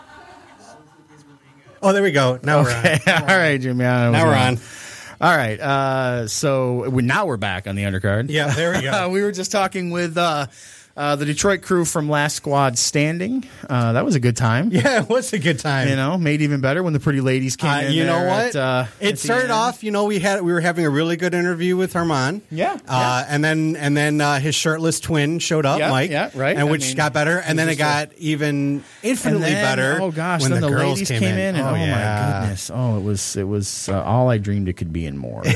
Oh, there we go. Now we're on. All right, Jimmy. Now we're on. All right. So now we're back on the undercard. Yeah, there we go. We were just talking with the Detroit crew from Last Squad Standing. That was a good time. Yeah, it was a good time. Made even better when the pretty ladies came in. You know what? It started off. We were having a really good interview with Armand. Yeah. And then his shirtless twin showed up, Mike. Yeah, right. And which got better, and then it got even infinitely better. Oh gosh, when then the girls ladies came in, and my goodness, it was all I dreamed it could be and more.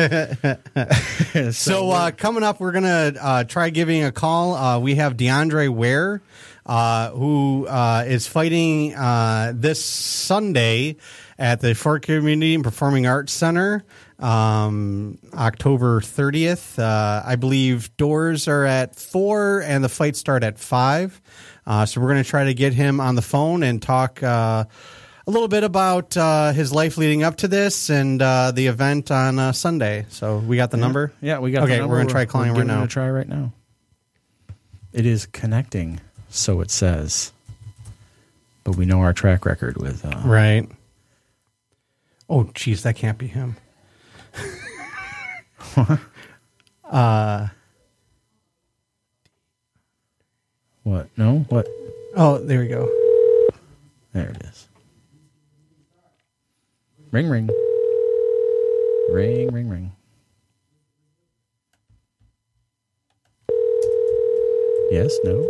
So coming up, we're gonna try giving a call. We have DeAndre Ware, who is fighting this Sunday at the Fort Community and Performing Arts Center, October 30th. I believe doors are at 4 and the fights start at 5. So we're going to try to get him on the phone and talk a little bit about his life leading up to this and the event on Sunday. So we got the number? Yeah, we got the number. Okay, we're going to try calling right now. We're going to try right now. It is connecting, so it says. But we know our track record with... Right. Oh, geez, that can't be him. What? No? What? Oh, there we go. There it is. Ring, ring. Ring, ring, ring. Yes, no?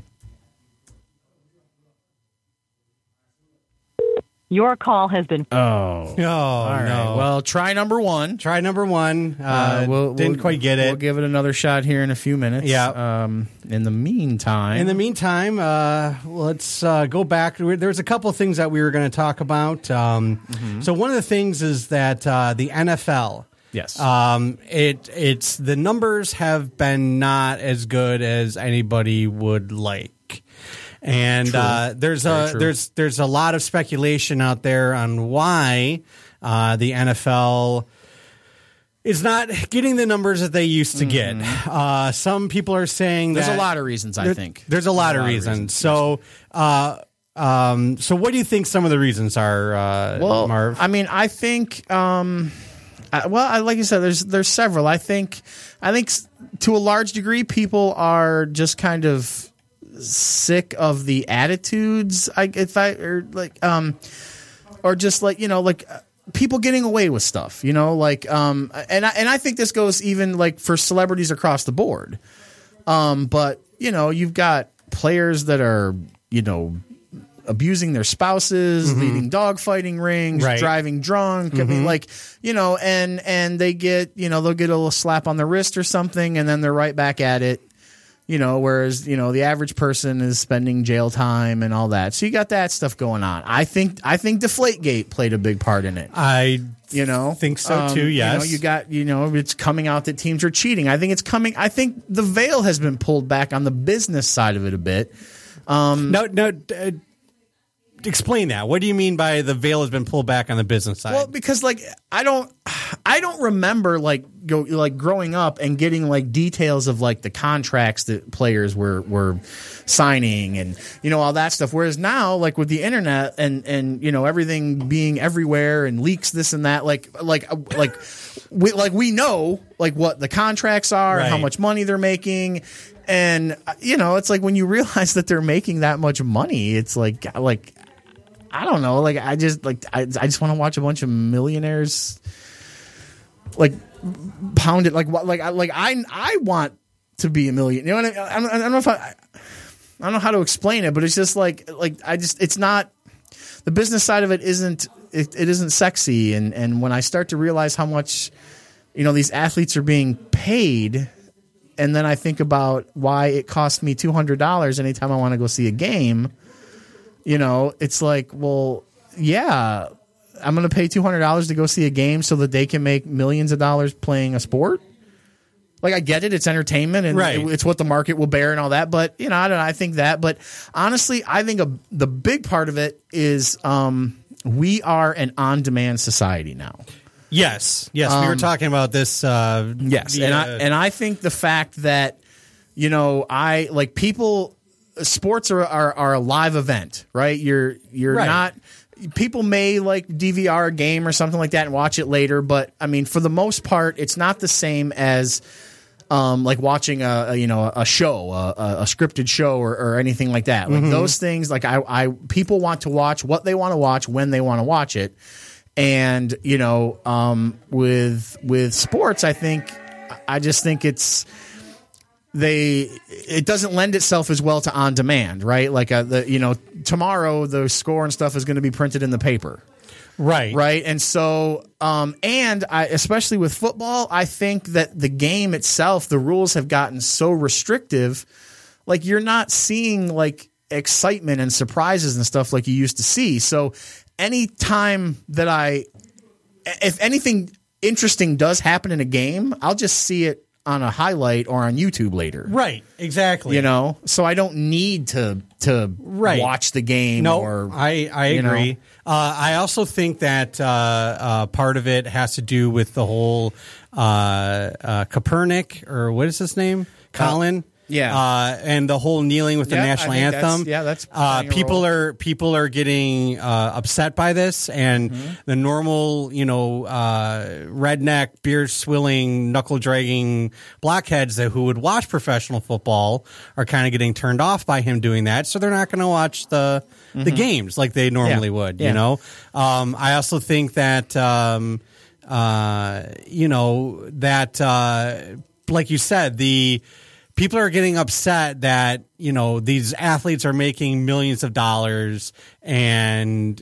Your call has been... Oh. All right. No. Well, try number one. Didn't quite get it. We'll give it another shot here in a few minutes. Yeah. In the meantime, let's go back. There's a couple of things that we were going to talk about. So one of the things is that the NFL... Yes. It's the numbers have been not as good as anybody would like. And there's a lot of speculation out there on why the NFL is not getting the numbers that they used to get. Some people are saying there's that a lot of reasons. I think there's a lot of reasons. So, so what do you think some of the reasons are, Marv? I mean, I think. Like you said, there's several. I think to a large degree, people are just kind of sick of the attitudes. Or just people getting away with stuff. And I think this goes even like for celebrities across the board. But you've got players that are abusing their spouses, leading dogfighting rings, driving drunk. I mean, and they get, they'll get a little slap on the wrist or something, and then they're right back at it. Whereas, the average person is spending jail time and all that. So you got that stuff going on. I think Deflategate played a big part in it. I think so too. Yes. You got, it's coming out that teams are cheating. I think the veil has been pulled back on the business side of it a bit. Explain that. What do you mean by the veil has been pulled back on the business side? Well, because I don't remember growing up and getting details of the contracts that players were signing and all that stuff. Whereas now, with the internet and everything being everywhere and leaks, this and that, we know what the contracts are and how much money they're making. And it's when you realize that they're making that much money, it's I don't know. I just want to watch a bunch of millionaires pound it. I want to be a million. I don't know if I don't know how to explain it, but it's just it's not the business side of it isn't sexy. And when I start to realize how much these athletes are being paid, and then I think about why it costs me $200 anytime I want to go see a game. It's well, yeah, I'm going to pay $200 to go see a game so that they can make millions of dollars playing a sport. I get it. It's entertainment and it's what the market will bear and all that. But, I don't know. I think that. But honestly, I think the big part of it is we are an on-demand society now. Yes. We were talking about this. Yes, and I think the fact that sports are a live event, right? You're right. not. People may like DVR a game or something like that and watch it later, but I mean, for the most part, it's not the same as like watching a show, a scripted show or anything like that. Like those things, like people want to watch what they want to watch when they want to watch it, and with sports, I just think it doesn't lend itself as well to on demand, right? Like tomorrow the score and stuff is going to be printed in the paper. Right. And so, especially with football, I think that the game itself, the rules have gotten so restrictive. Like you're not seeing like excitement and surprises and stuff like you used to see. So anytime that if anything interesting does happen in a game, I'll just see it on a highlight or on YouTube later. Right, exactly. So I don't need to watch the game. No, I agree. I also think that part of it has to do with the whole Kaepernick, or what is his name? Colin. And the whole kneeling with the national anthem. That's people are getting upset by this, and the normal, redneck, beard swilling, knuckle dragging blockheads who would watch professional football are kind of getting turned off by him doing that, so they're not going to watch the games like they normally would. I also think that like you said, people are getting upset that, these athletes are making millions of dollars, and,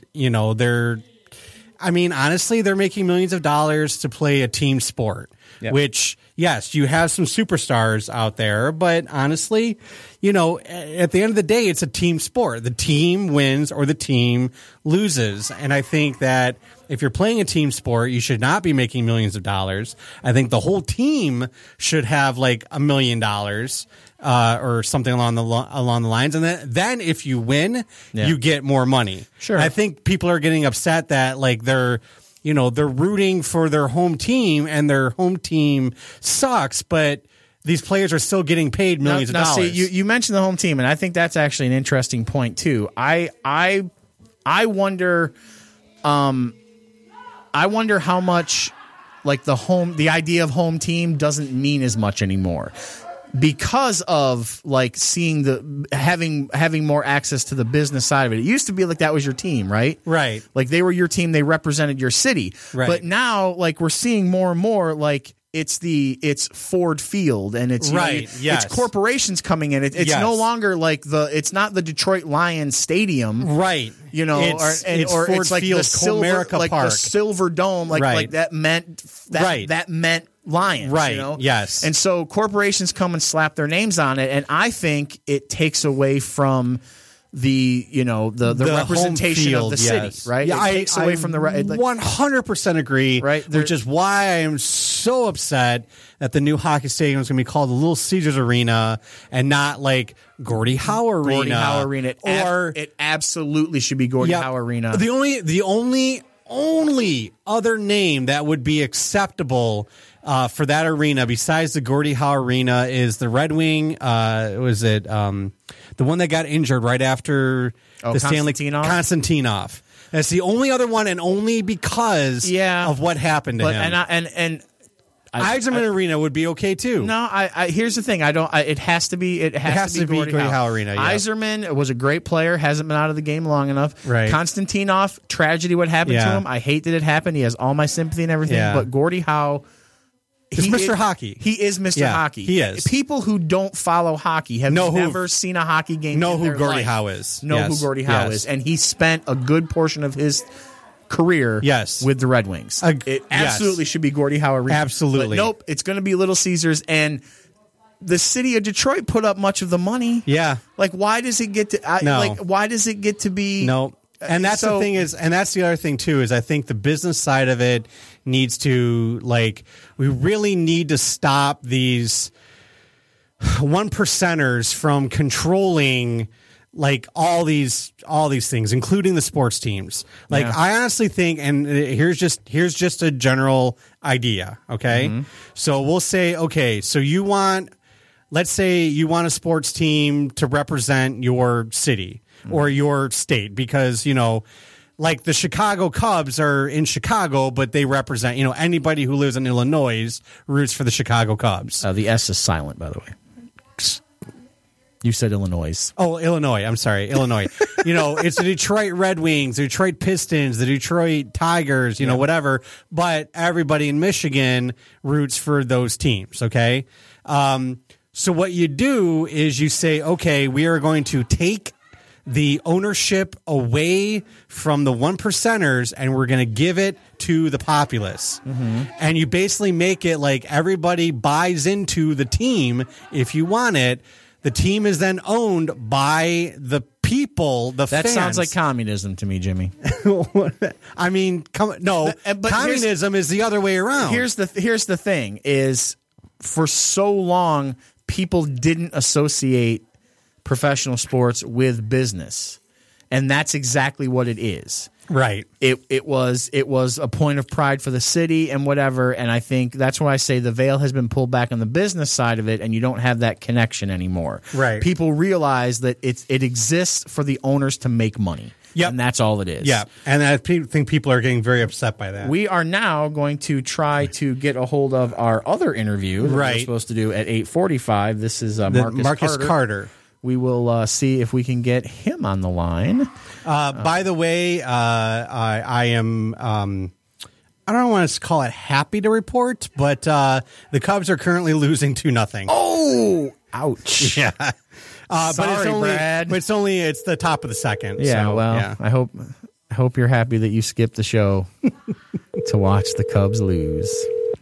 honestly, they're making millions of dollars to play a team sport, which, yes, you have some superstars out there, but honestly, at the end of the day, it's a team sport. The team wins or the team loses. And I think that if you're playing a team sport, you should not be making millions of dollars. I think the whole team should have like $1 million or something along the lines. And then if you win, you get more money. Sure. I think people are getting upset that like they're rooting for their home team and their home team sucks, but these players are still getting paid millions of dollars. See, you mentioned the home team, and I think that's actually an interesting point too. I wonder how much like the idea of home team doesn't mean as much anymore, because of like seeing having more access to the business side of it. It used to be like that was your team, right? Right. Like they were your team, they represented your city. Right. But now like we're seeing more and more like it's Ford Field, and it's it's corporations coming in. It's no longer like it's not the Detroit Lions Stadium, right? It's Ford it's like Field, the Silver, Comerica like Park. the Silver Dome, like that meant that meant Lions, right? Yes, and so corporations come and slap their names on it, and I think it takes away from the representation field, of the city, right? Yeah, it takes away from the 100% agree, right? Which is why I am so upset that the new hockey stadium is going to be called the Little Caesars Arena and not like Gordie Howe Arena. Gordie Howe Arena, it absolutely should be Gordie Howe Arena. The only other name that would be acceptable for that arena besides the Gordie Howe Arena is the Red Wing. The one that got injured right after the Stanley Konstantinov. That's the only other one, and only because of what happened to him. Eiserman Arena would be okay too. No, here's the thing. It has to be Gordie Howe Arena. Yeah. Eiserman was a great player. Hasn't been out of the game long enough. Right. Konstantinov, tragedy. What happened to him? I hate that it happened. He has all my sympathy and everything. Yeah. But Gordie Howe. He's Mr. Hockey. He is Mr. Hockey. He is. People who don't follow hockey have never seen a hockey game. Know who Gordie life. Howe is. Know who Gordie Howe is, and he spent a good portion of his career with the Red Wings. It absolutely should be Gordie Howe Arena. Absolutely. But nope, it's going to be Little Caesars, and the city of Detroit put up much of the money. Yeah. Like, why does it get to? Why does it get to be? No. And that's the thing is, and that's the other thing too, is I think the business side of it needs to, like, we really need to stop these 1%ers from controlling like all these things, including the sports teams. Like I honestly think, and here's just a general idea. Okay. So we'll say, okay, so let's say you want a sports team to represent your city or your state because, like the Chicago Cubs are in Chicago, but they represent, anybody who lives in Illinois roots for the Chicago Cubs. The S is silent, by the way. You said Illinois. Oh, Illinois. I'm sorry. Illinois. It's the Detroit Red Wings, the Detroit Pistons, the Detroit Tigers, whatever. But everybody in Michigan roots for those teams. Okay. So what you do is you say, okay, we are going to take the ownership away from the 1%ers and we're going to give it to the populace. And you basically make it like everybody buys into the team if you want it. The team is then owned by the people, the fans. That sounds like communism to me, Jimmy. I mean, but communism is the other way around. Here's the thing is for so long, people didn't associate professional sports with business. And that's exactly what it is. Right. It was a point of pride for the city and whatever, and I think that's why I say the veil has been pulled back on the business side of it, and you don't have that connection anymore. Right. People realize that it exists for the owners to make money. Yep. And that's all it is. Yeah. And I think people are getting very upset by that. We are now going to try to get a hold of our other interview that we're supposed to do at 8:45. This is Marcus Carter. We will see if we can get him on the line. By the way, I am, I don't want to call it happy to report, but the Cubs are currently losing 2-0. Oh, ouch. Yeah. Sorry, but it's only, Brad. But it's the top of the second. Yeah, so, well, yeah. I hope you're happy that you skipped the show to watch the Cubs lose.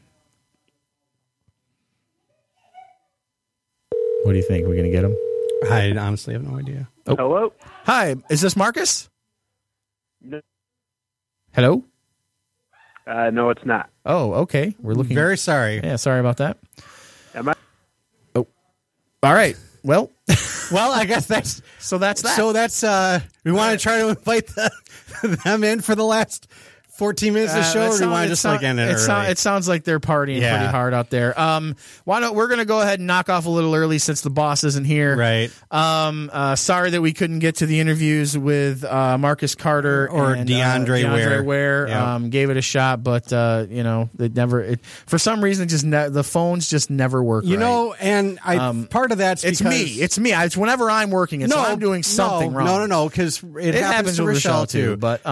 What do you think? We're going to get him? I honestly have no idea. Oh. Hello? Hi, is this Marcus? No. Hello? No, it's not. Oh, okay. We're looking. Very sorry. Yeah, sorry about that. Am I? Oh, all right. Well, I guess that's that. So that's we want to try to invite them in for the last 14 minutes of the show, or do you want to just end it early? It sounds like they're partying pretty hard out there. We're going to go ahead and knock off a little early since the boss isn't here. Right. Sorry that we couldn't get to the interviews with Marcus Carter or and DeAndre Ware. Yep. Gave it a shot, but for some reason the phones just never work. And part of that's because it's me. It's whenever I'm working. I'm doing something wrong. No, because it happens to Rochelle too. But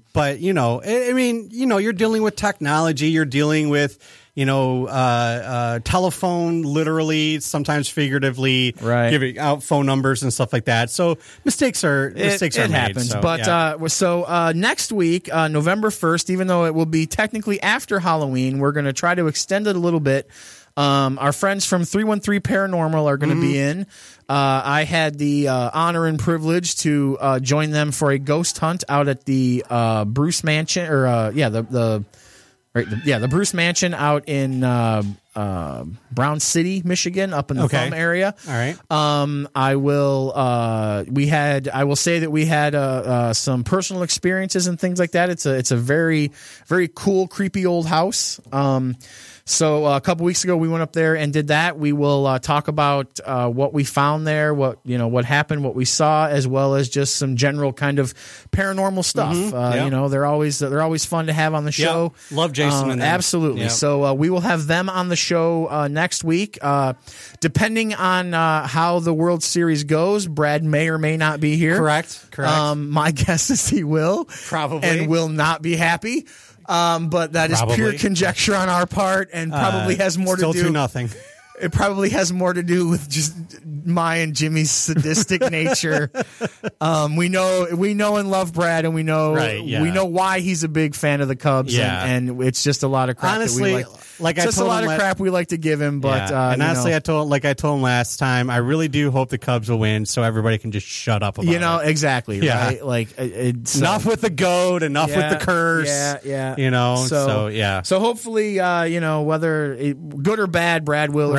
you're dealing with technology. You're dealing with, telephone, literally, sometimes figuratively, giving out phone numbers and stuff like that. So mistakes are made. Happens. So next week, November 1st, even though it will be technically after Halloween, we're going to try to extend it a little bit. Our friends from 313 Paranormal are going to be in. I had the honor and privilege to join them for a ghost hunt out at the Bruce Mansion, the Bruce Mansion out in Brown City, Michigan, up in the Thumb area. All right. I will say that we had some personal experiences and things like that. It's a very, very cool, creepy old house. So a couple weeks ago, we went up there and did that. We will talk about what we found there, what happened, what we saw, as well as just some general kind of paranormal stuff. They're always fun to have on the show. Yep. Love Jason and them. Absolutely. Yep. So we will have them on the show next week. Depending on how the World Series goes, Brad may or may not be here. Correct. My guess is he will. Probably. And will not be happy. But that is pure conjecture on our part, and probably has more to do. Still 2-0. It probably has more to do with just my and Jimmy's sadistic nature. We know and love Brad, and we know why he's a big fan of the Cubs. And it's just a lot of crap. Honestly, that we like. Just a lot of crap we like to give him. But honestly, I told him last time, I really do hope the Cubs will win, so everybody can just shut up about it. Exactly. Yeah. Right. Like enough with the goat, enough with the curse. Yeah. So hopefully, whether good or bad, Brad will or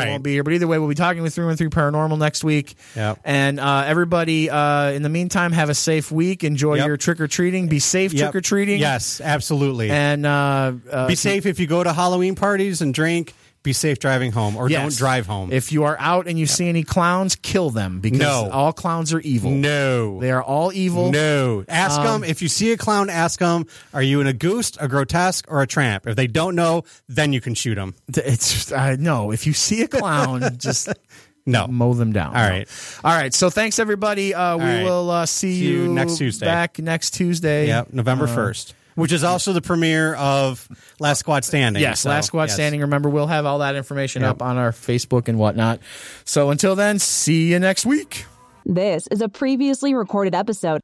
I won't be here. But either way, we'll be talking with 313 Paranormal next week. Yep. And everybody, in the meantime, have a safe week. Enjoy your trick-or-treating. Be safe trick-or-treating. Yes, absolutely. And be safe if you go to Halloween parties and drink. Be safe driving home, or don't drive home. If you are out and you see any clowns, kill them, because all clowns are evil. No. They are all evil. No. Ask them. If you see a clown, ask them, are you in a ghost, a grotesque, or a tramp? If they don't know, then you can shoot them. It's no. If you see a clown, just... No. Mow them down. All right. All right. So thanks, everybody. We will see you next Tuesday. Back next Tuesday. Yep, November 1st. Which is also the premiere of Last Squad Standing. Yes, Last Squad Standing. Remember, we'll have all that information up on our Facebook and whatnot. So until then, see you next week. This is a previously recorded episode